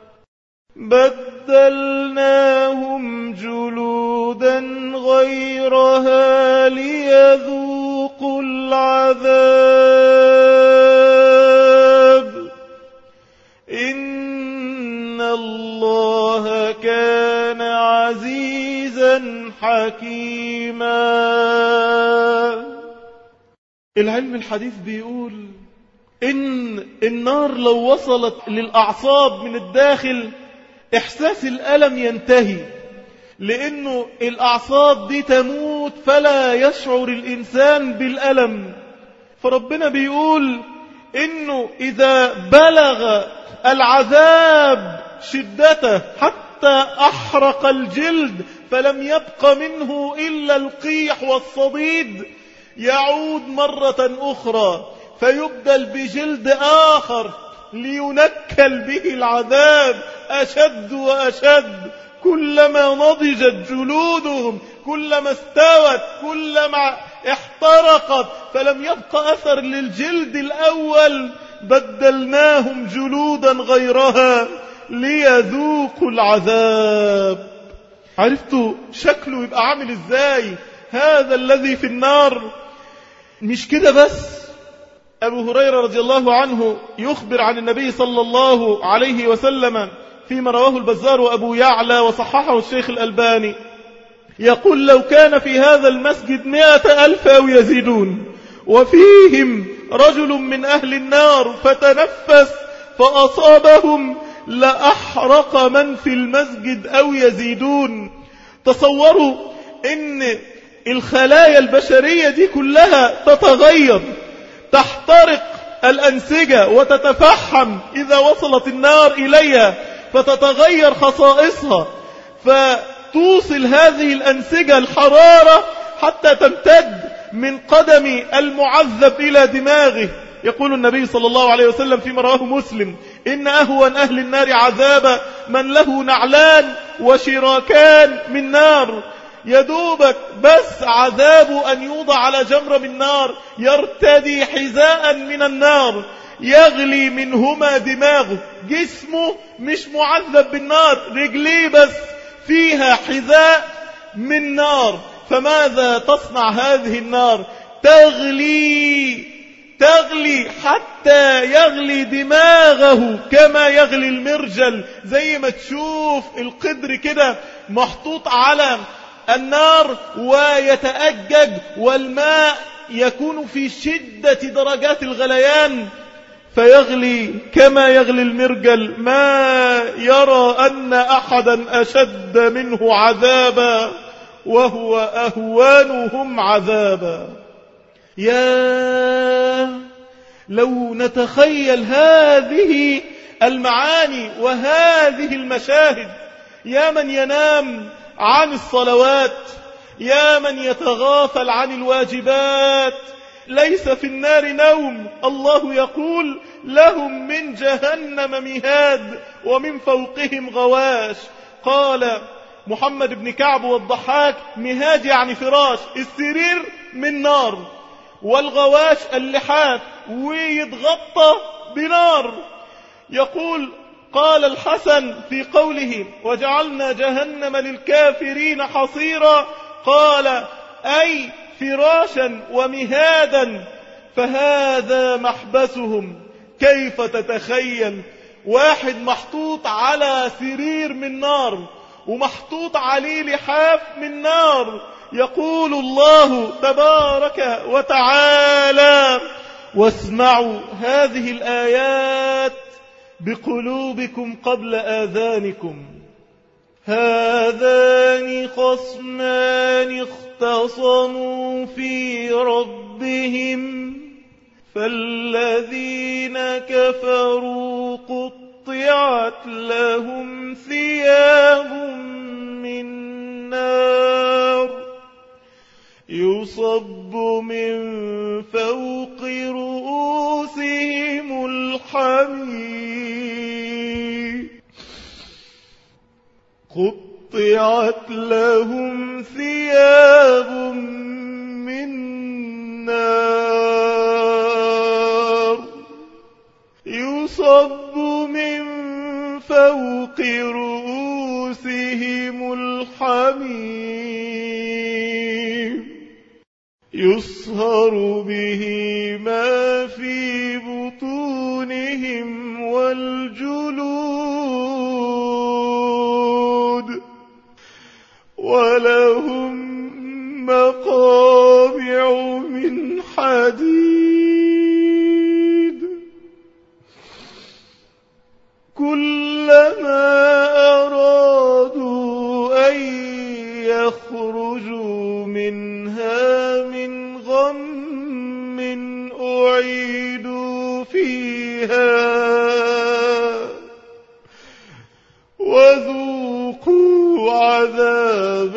بدلناهم جلودا غيرها ليذوقوا العذاب إن الله كان عزيزا حكيما. العلم الحديث بيقول إن النار لو وصلت للأعصاب من الداخل إحساس الألم ينتهي، لأنه الأعصاب دي تموت فلا يشعر الإنسان بالألم. فربنا بيقول إنه إذا بلغ العذاب شدته حتى أحرق الجلد فلم يبق منه إلا القيح والصديد، يعود مرة أخرى فيبدل بجلد آخر لينكل به العذاب أشد وأشد. كلما نضجت جلودهم، كلما استوت، كلما احترقت فلم يبق أثر للجلد الأول، بدلناهم جلودا غيرها ليذوقوا العذاب. عرفتوا شكله يبقى عامل ازاي هذا الذي في النار؟ مش كده بس، أبو هريرة رضي الله عنه يخبر عن النبي صلى الله عليه وسلم فيما رواه البزار وأبو يعلى وصححه الشيخ الألباني، يقول: لو كان في هذا المسجد مئة ألف أو يزيدون وفيهم رجل من أهل النار فتنفس فأصابهم لأحرق من في المسجد أو يزيدون. تصوروا إن الخلايا البشرية دي كلها تتغير، تحترق الأنسجة وتتفحم إذا وصلت النار إليها، فتتغير خصائصها، فتوصل هذه الأنسجة الحرارة حتى تمتد من قدم المعذب إلى دماغه. يقول النبي صلى الله عليه وسلم فيما رواه مسلم: إن أهون أهل النار عذابا من له نعلان وشراكان من نار. يدوبك بس عذابه أن يوضع على جمرة من نار، يرتدي حذاء من النار يغلي منهما دماغه. جسمه مش معذب بالنار، رجليه بس فيها حذاء من نار. فماذا تصنع هذه النار؟ تغلي تغلي حتى يغلي دماغه كما يغلي المرجل. زي ما تشوف القدر كده محطوط على النار ويتأجج، والماء يكون في شدة درجات الغليان فيغلي كما يغلي المرجل. ما يرى أن أحدا أشد منه عذابا وهو أهوانهم عذابا. يا لو نتخيل هذه المعاني وهذه المشاهد، يا من ينام عن الصلوات، يا من يتغافل عن الواجبات، ليس في النار نوم. الله يقول: لهم من جهنم مهاد ومن فوقهم غواش. قال محمد بن كعب والضحاك: مهاد يعني فراش، السرير من نار، والغواش اللحاف ويتغطى بنار. يقول قال الحسن في قوله: وجعلنا جهنم للكافرين حصيرا، قال أي فراشا ومهادا، فهذا محبسهم. كيف تتخيل واحد محطوط على سرير من نار ومحطوط عليه لحاف من نار؟ يقول الله تبارك وتعالى: واسمعوا هذه الآيات بقلوبكم قبل آذانكم، هذان خصمان اختصموا في ربهم فالذين كفروا قطعت لهم ثياب من نار يصب من فوق رؤوسهم الحميم قطعت لهم ثياب من نار يصب من فوق رؤوسهم الحميم يصهر به ما في بطونهم والجلود ولهم مقامع من حديد كلما أرادوا أن يخرجوا منها من غم أعيدوا فيها وذوقوا عذاب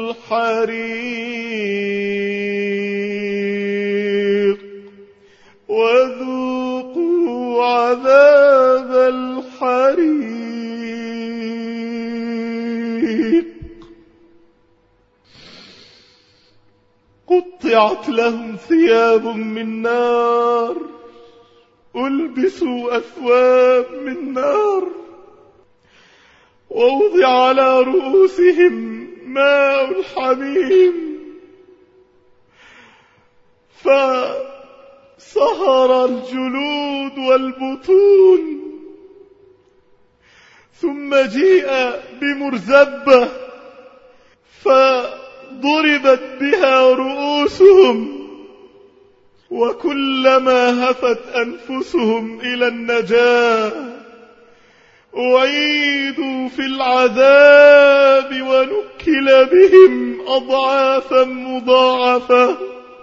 الحريق وذوقوا عذاب الحريق قطعت لهم ثياب من نار ألبسوا أثواب من نار ووضع على رؤوسهم ماء الحميم فصهر الجلود والبطون ثم جيء بمرزبة فضربت بها رؤوسهم وكلما هفت أنفسهم إلى النجاة أعيدوا في العذاب ونكل بهم أضعافا مضاعفة.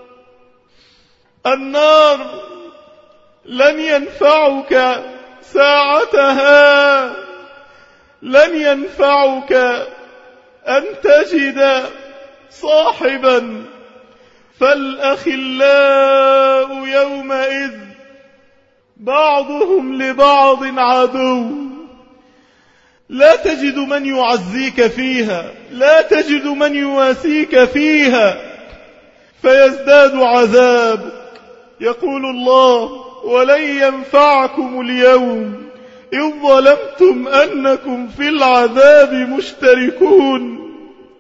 النار لن ينفعك ساعتها، لن ينفعك أن تجد صاحبا، فالأخلاء يومئذ بعضهم لبعض عدو. لا تجد من يعزيك فيها، لا تجد من يواسيك فيها، فيزداد عذابك. يقول الله: ولن ينفعكم اليوم إذ ظلمتم أنكم في العذاب مشتركون.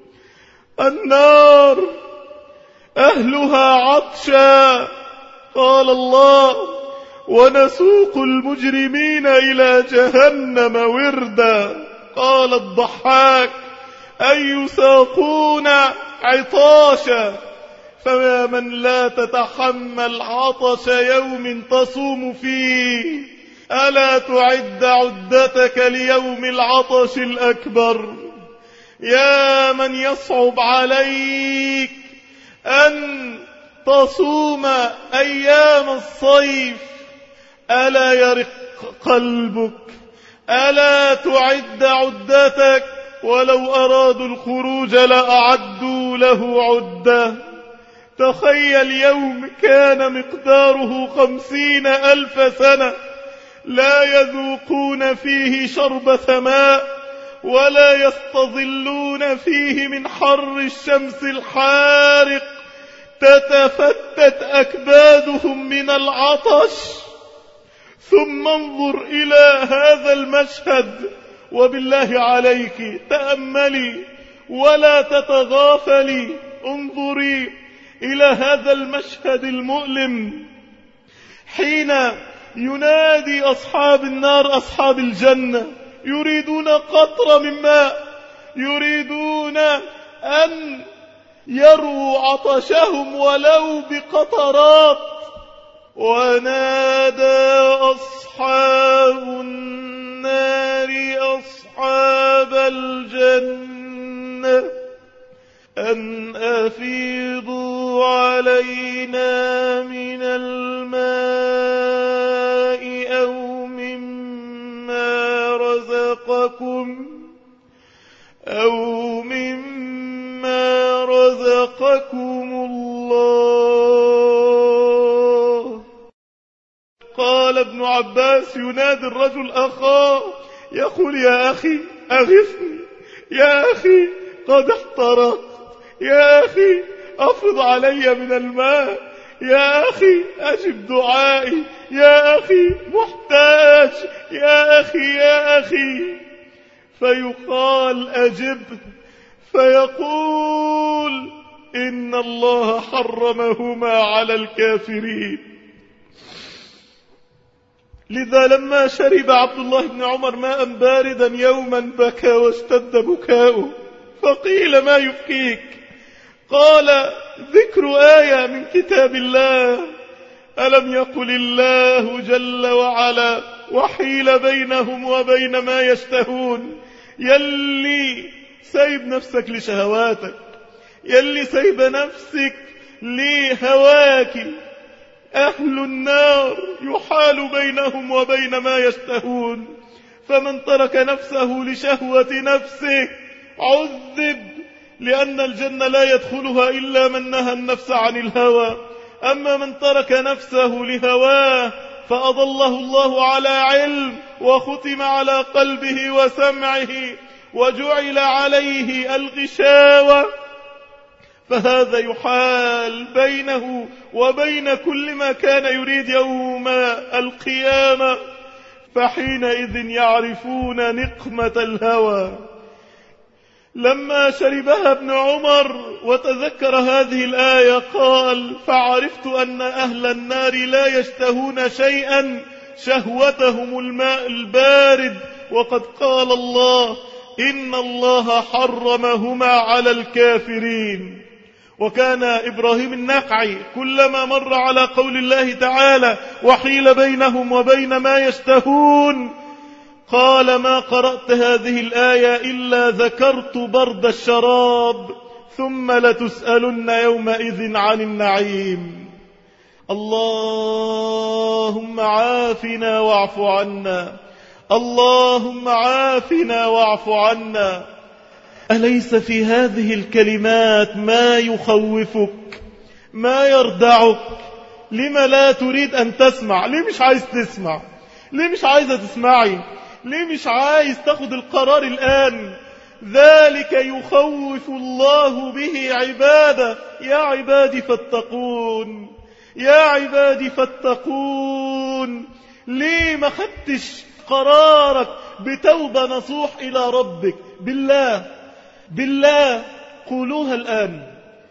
النار أهلها عطشا، قال الله: ونسوق المجرمين إلى جهنم وردا. قال الضحاك: أي يساقون عطاشا، فيا من لا تتحمل عطش يوم تصوم فيه، ألا تعد عدتك ليوم العطش الأكبر. يا من يصعب عليك أن تصوم أيام الصيف، ألا يرق قلبك، ألا تعد عدتك، ولو أرادوا الخروج لأعدوا له عدة. تخيل يوم كان مقداره خمسين ألف سنة لا يذوقون فيه شربة ماء، ولا يستظلون فيه من حر الشمس الحارق، تتفتت أكبادهم من العطش. ثم انظر إلى هذا المشهد، وبالله عليك تأملي ولا تتغافلي، انظري إلى هذا المشهد المؤلم حين ينادي أصحاب النار أصحاب الجنة، يريدون قطرة من ماء، يريدون أن يروا عطشهم ولو بقطرات. ونادى أصحاب النار أصحاب الجنة أن أفيضوا علينا من الماء أو مما رزقكم أو مما رزقكم الله. قال ابن عباس ينادي الرجل أخاه يقول: يا أخي أغثني، يا أخي قد احترقت، يا أخي أفض علي من الماء، يا أخي أجب دعائي، يا أخي محتاج، يا أخي يا أخي. فيقال: أجب، فيقول: إن الله حرمهما على الكافرين. لذا لما شرب عبد الله بن عمر ماء باردا يوما بكى واشتد بكاؤه، فقيل: ما يبكيك؟ قال: ذكر آية من كتاب الله: ألم يقل الله جل وعلا: وحيل بينهم وبين ما يشتهون. يلي سيب نفسك لشهواتك، يلي سيب نفسك لهواك. أهل النار يحال بينهم وبين ما يشتهون، فمن ترك نفسه لشهوة نفسه عذب، لأن الجنة لا يدخلها إلا من نهى النفس عن الهوى. أما من ترك نفسه لهواه فأضله الله على علم، وختم على قلبه وسمعه، وجعل عليه الغشاوة، فهذا يحال بينه وبين كل ما كان يريد يوم القيامة، فحينئذ يعرفون نقمة الهوى. لما شربها ابن عمر وتذكر هذه الآية قال: فعرفت أن أهل النار لا يشتهون شيئا شهوتهم الماء البارد، وقد قال الله: إن الله حرمهما على الكافرين. وكان إبراهيم النخعي كلما مر على قول الله تعالى: وحيل بينهم وبين ما يشتهون، قال: ما قرأت هذه الآية إلا ذكرت برد الشراب، ثم لتسألن يومئذ عن النعيم. اللهم عافنا واعف عنا، اللهم عافنا واعف عنا. أليس في هذه الكلمات ما يخوفك، ما يردعك؟ لما لا تريد أن تسمع؟ ليه مش عايز تسمع؟ ليه مش عايزة تسمعي؟ ليه مش عايز تاخد القرار الآن؟ ذلك يخوف الله به عباده. يا عبادي فاتقون، يا عبادي فاتقون. ليه ما خدتش قرارك بتوبة نصوح إلى ربك؟ بالله بالله قولوها الآن،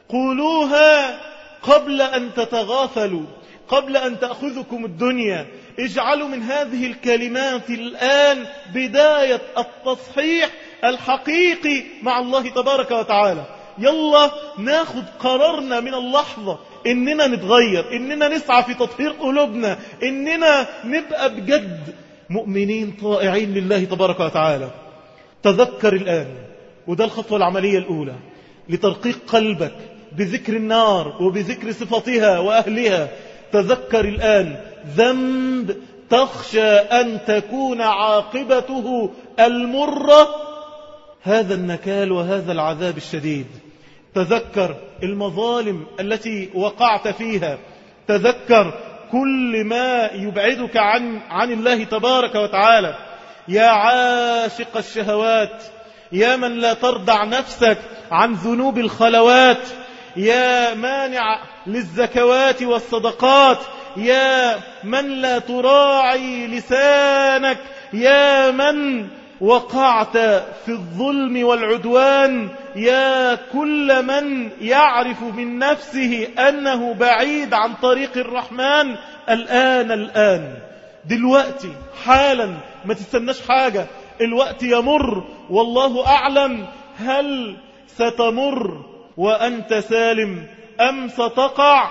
قولوها قبل أن تتغافلوا، قبل أن تأخذكم الدنيا. اجعلوا من هذه الكلمات الآن بداية التصحيح الحقيقي مع الله تبارك وتعالى. يلا ناخد قرارنا من اللحظة إننا نتغير، إننا نسعى في تطهير قلوبنا، إننا نبقى بجد مؤمنين طائعين لله تبارك وتعالى. تذكر الآن، وده الخطوة العملية الأولى لترقيق قلبك بذكر النار وبذكر صفتها وأهلها. تذكر الآن ذنب تخشى أن تكون عاقبته المرة هذا النكال وهذا العذاب الشديد. تذكر المظالم التي وقعت فيها. تذكر كل ما يبعدك عن, عن الله تبارك وتعالى. يا عاشق الشهوات، يا من لا ترضع نفسك عن ذنوب الخلوات، يا مانع للزكوات والصدقات، يا من لا تراعي لسانك، يا من وقعت في الظلم والعدوان، يا كل من يعرف من نفسه أنه بعيد عن طريق الرحمن. الآن الآن دلوقتي حالا، ما تستناش حاجة. الوقت يمر والله أعلم هل ستمر وأنت سالم أم ستقع.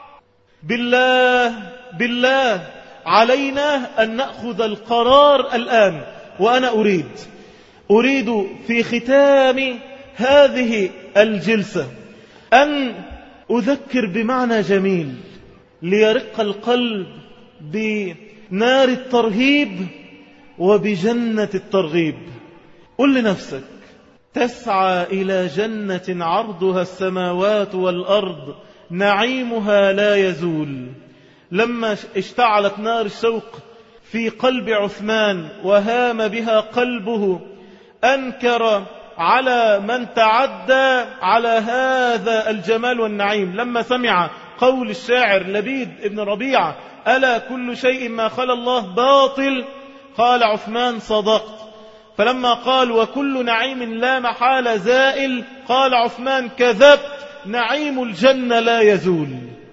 بالله بالله علينا أن نأخذ القرار الآن. وأنا أريد أريد في ختام هذه الجلسة أن أذكر بمعنى جميل ليرق القلب بنار الترهيب وبجنة الترغيب. قل لنفسك تسعى إلى جنة عرضها السماوات والأرض نعيمها لا يزول. لما اشتعلت نار الشوق في قلب عثمان وهام بها قلبه، أنكر على من تعدى على هذا الجمال والنعيم. لما سمع قول الشاعر لبيد ابن ربيعة: ألا كل شيء ما خلا الله باطل، قال عثمان: صدقت. فلما قال: وكل نعيم لا محال زائل، قال عثمان: كذبت، نعيم الجنة لا يزول.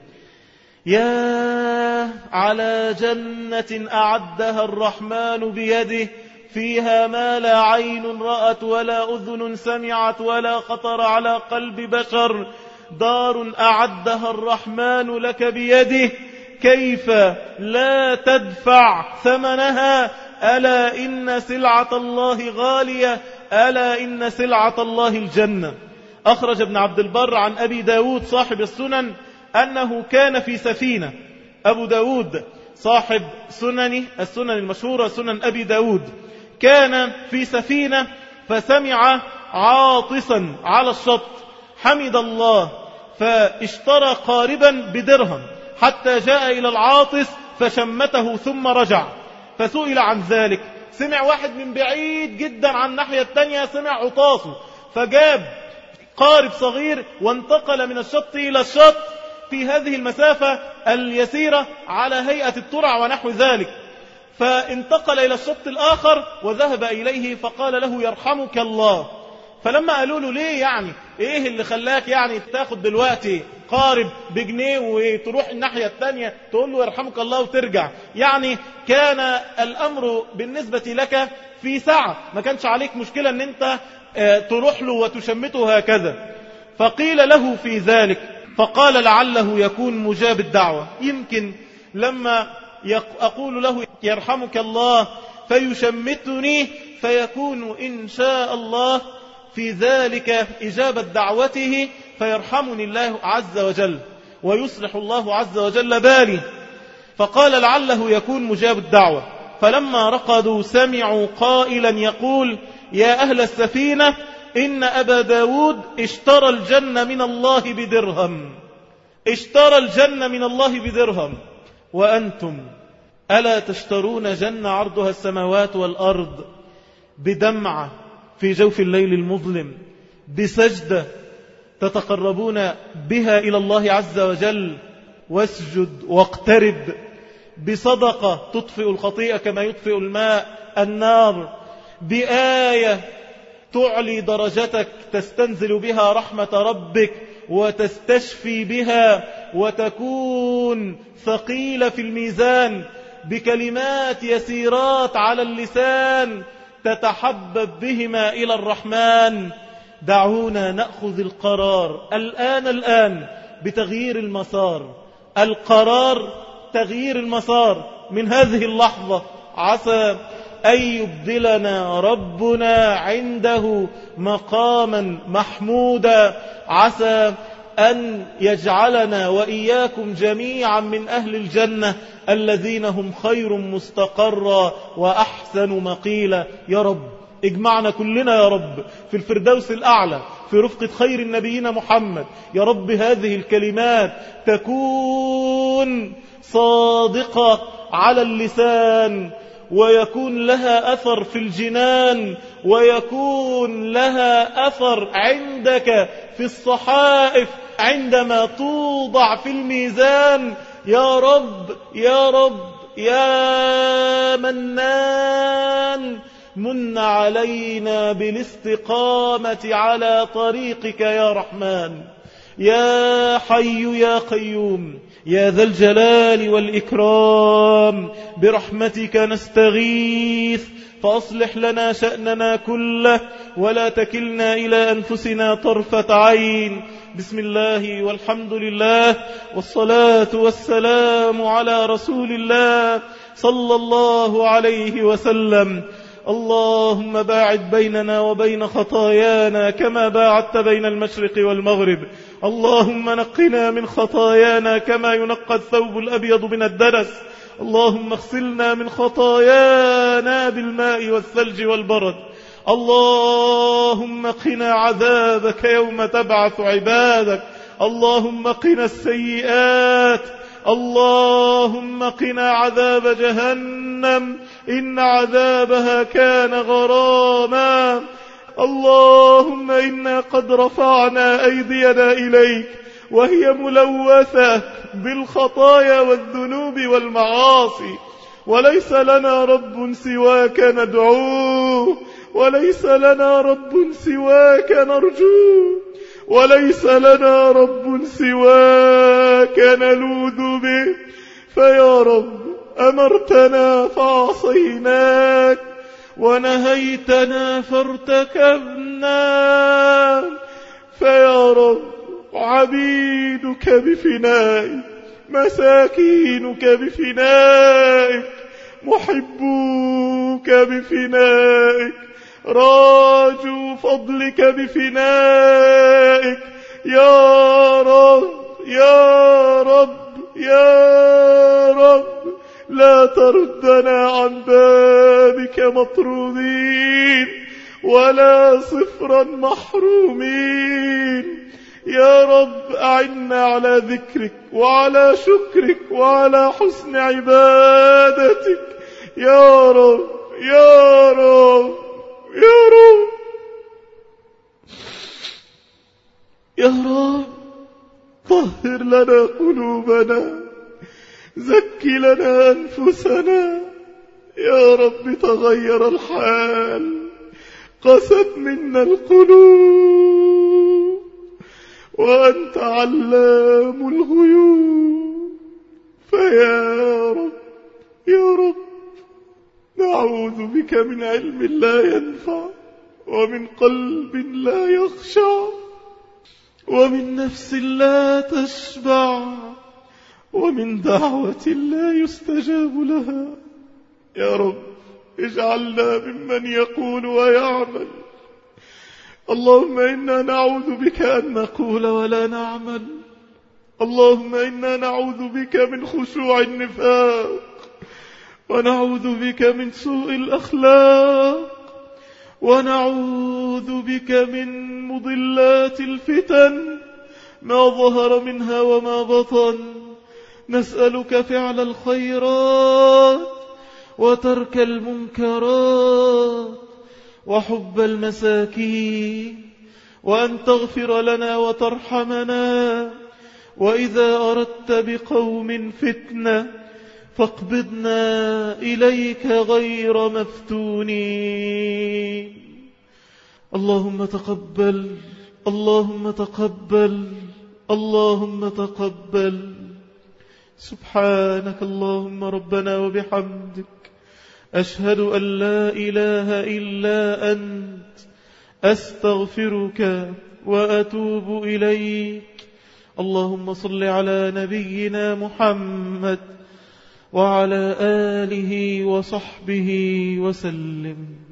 يا على جنة أعدها الرحمن بيده، فيها ما لا عين رأت ولا أذن سمعت ولا خطر على قلب بشر. دار أعدها الرحمن لك بيده، كيف لا تدفع ثمنها؟ ألا إن سلعة الله غالية، ألا إن سلعة الله الجنة. أخرج ابن عبد البر عن أبي داود صاحب السنن أنه كان في سفينة. أبو داود صاحب سننه السنن المشهورة سنن أبي داود، كان في سفينة فسمع عاطسا على الشط، حمد الله فاشترى قاربا بدرهم حتى جاء إلى العاطس فشمته ثم رجع. فسئل عن ذلك، سمع واحد من بعيد جدا عن الناحية التانية سمع عطاسه، فجاب قارب صغير وانتقل من الشط إلى الشط في هذه المسافة اليسيرة على هيئة الترع ونحو ذلك. فانتقل إلى الشط الآخر وذهب إليه فقال له: يرحمك الله. فلما قالوا له: ليه يعني ايه اللي خلاك يعني تاخد دلوقتي قارب بجنيه وتروح الناحية التانية تقول له يرحمك الله وترجع؟ يعني كان الأمر بالنسبة لك في ساعة، ما كانش عليك مشكلة ان انت تروح له وتشمته هكذا. فقيل له في ذلك فقال: لعله يكون مجاب الدعوة، يمكن لما أقول له يرحمك الله فيشمتني فيكون إن شاء الله في ذلك إجابة دعوته فيرحمني الله عز وجل ويصلح الله عز وجل بالي. فقال لعله يكون مجاب الدعوة. فلما رقدوا سمعوا قائلا يقول يا أهل السفينة إن أبا داود اشترى الجنة من الله بدرهم، اشترى الجنة من الله بدرهم، وأنتم ألا تشترون جنة عرضها السماوات والأرض بدمعة في جوف الليل المظلم، بسجدة تتقربون بها إلى الله عز وجل، واسجد واقترب، بصدقة تطفئ الخطيئة كما يطفئ الماء النار، بآية تعلي درجتك تستنزل بها رحمة ربك وتستشفي بها وتكون ثقيلة في الميزان، بكلمات يسيرات على اللسان تتحبب بهما إلى الرحمن. دعونا نأخذ القرار الآن الآن بتغيير المسار، القرار تغيير المسار من هذه اللحظة. عسى أن يبدلنا ربنا عنده مقاما محمودا، عسى أن يجعلنا وإياكم جميعا من أهل الجنة الذين هم خير مستقرا وأحسن مقيلا. يا رب اجمعنا كلنا يا رب في الفردوس الأعلى في رفقة خير النبيين محمد. يا رب هذه الكلمات تكون صادقة على اللسان ويكون لها أثر في الجنان ويكون لها أثر عندك في الصحائف عندما توضع في الميزان. يا رب يا رب يا منان من علينا بالاستقامة على طريقك يا رحمن. يا حي يا قيوم يا ذا الجلال والإكرام برحمتك نستغيث فأصلح لنا شأننا كله ولا تكلنا إلى أنفسنا طرفة عين. بسم الله والحمد لله والصلاة والسلام على رسول الله صلى الله عليه وسلم. اللهم باعد بيننا وبين خطايانا كما باعدت بين المشرق والمغرب. اللهم نقنا من خطايانا كما ينقى الثوب الأبيض من الدنس. اللهم اغسلنا من خطايانا بالماء والثلج والبرد. اللهم قنا عذابك يوم تبعث عبادك. اللهم قنا السيئات. اللهم قنا عذاب جهنم إن عذابها كان غراما. اللهم إنا قد رفعنا أيدينا إليك وهي ملوثة بالخطايا والذنوب والمعاصي، وليس لنا رب سواك ندعوه، وليس لنا رب سواك نرجوه، وليس لنا رب سواك نلوذ به. فيا رب أمرتنا فعصيناك ونهيتنا فارتكبنا. فيا رب عبيدك بفنائك، مساكينك بفنائك، محبوك بفنائك، راجوا فضلك بفنائك. يا رب يا رب يا رب لا تردنا عن بابك مطرودين ولا صفرا محرومين. يا رب أعنا على ذكرك وعلى شكرك وعلى حسن عبادتك. يا رب يا رب يا رب يا رب طهر لنا قلوبنا، زك لنا أنفسنا. يا رب تغير الحال، قست منا القلوب، وأنت علام الغيوب. فيا رب يا رب نعوذ بك من علم لا ينفع، ومن قلب لا يخشع، ومن نفس لا تشبع، ومن دعوة لا يستجاب لها. يا رب اجعلنا ممن يقول ويعمل اللهم إنا نعوذ بك أن نقول ولا نعمل. اللهم إنا نعوذ بك من خشوع النفاق، ونعوذ بك من سوء الأخلاق، ونعوذ بك من مضلات الفتن ما ظهر منها وما بطن. نسألك فعل الخيرات وترك المنكرات وحب المساكين، وأن تغفر لنا وترحمنا، وإذا أردت بقوم فتنة فاقبضنا إليك غير مفتونين. اللهم تقبل، اللهم تقبل، اللهم تقبل. سبحانك اللهم ربنا وبحمدك، أشهد أن لا إله إلا أنت، أستغفرك وأتوب إليك. اللهم صل على نبينا محمد وعلى آله وصحبه وسلم.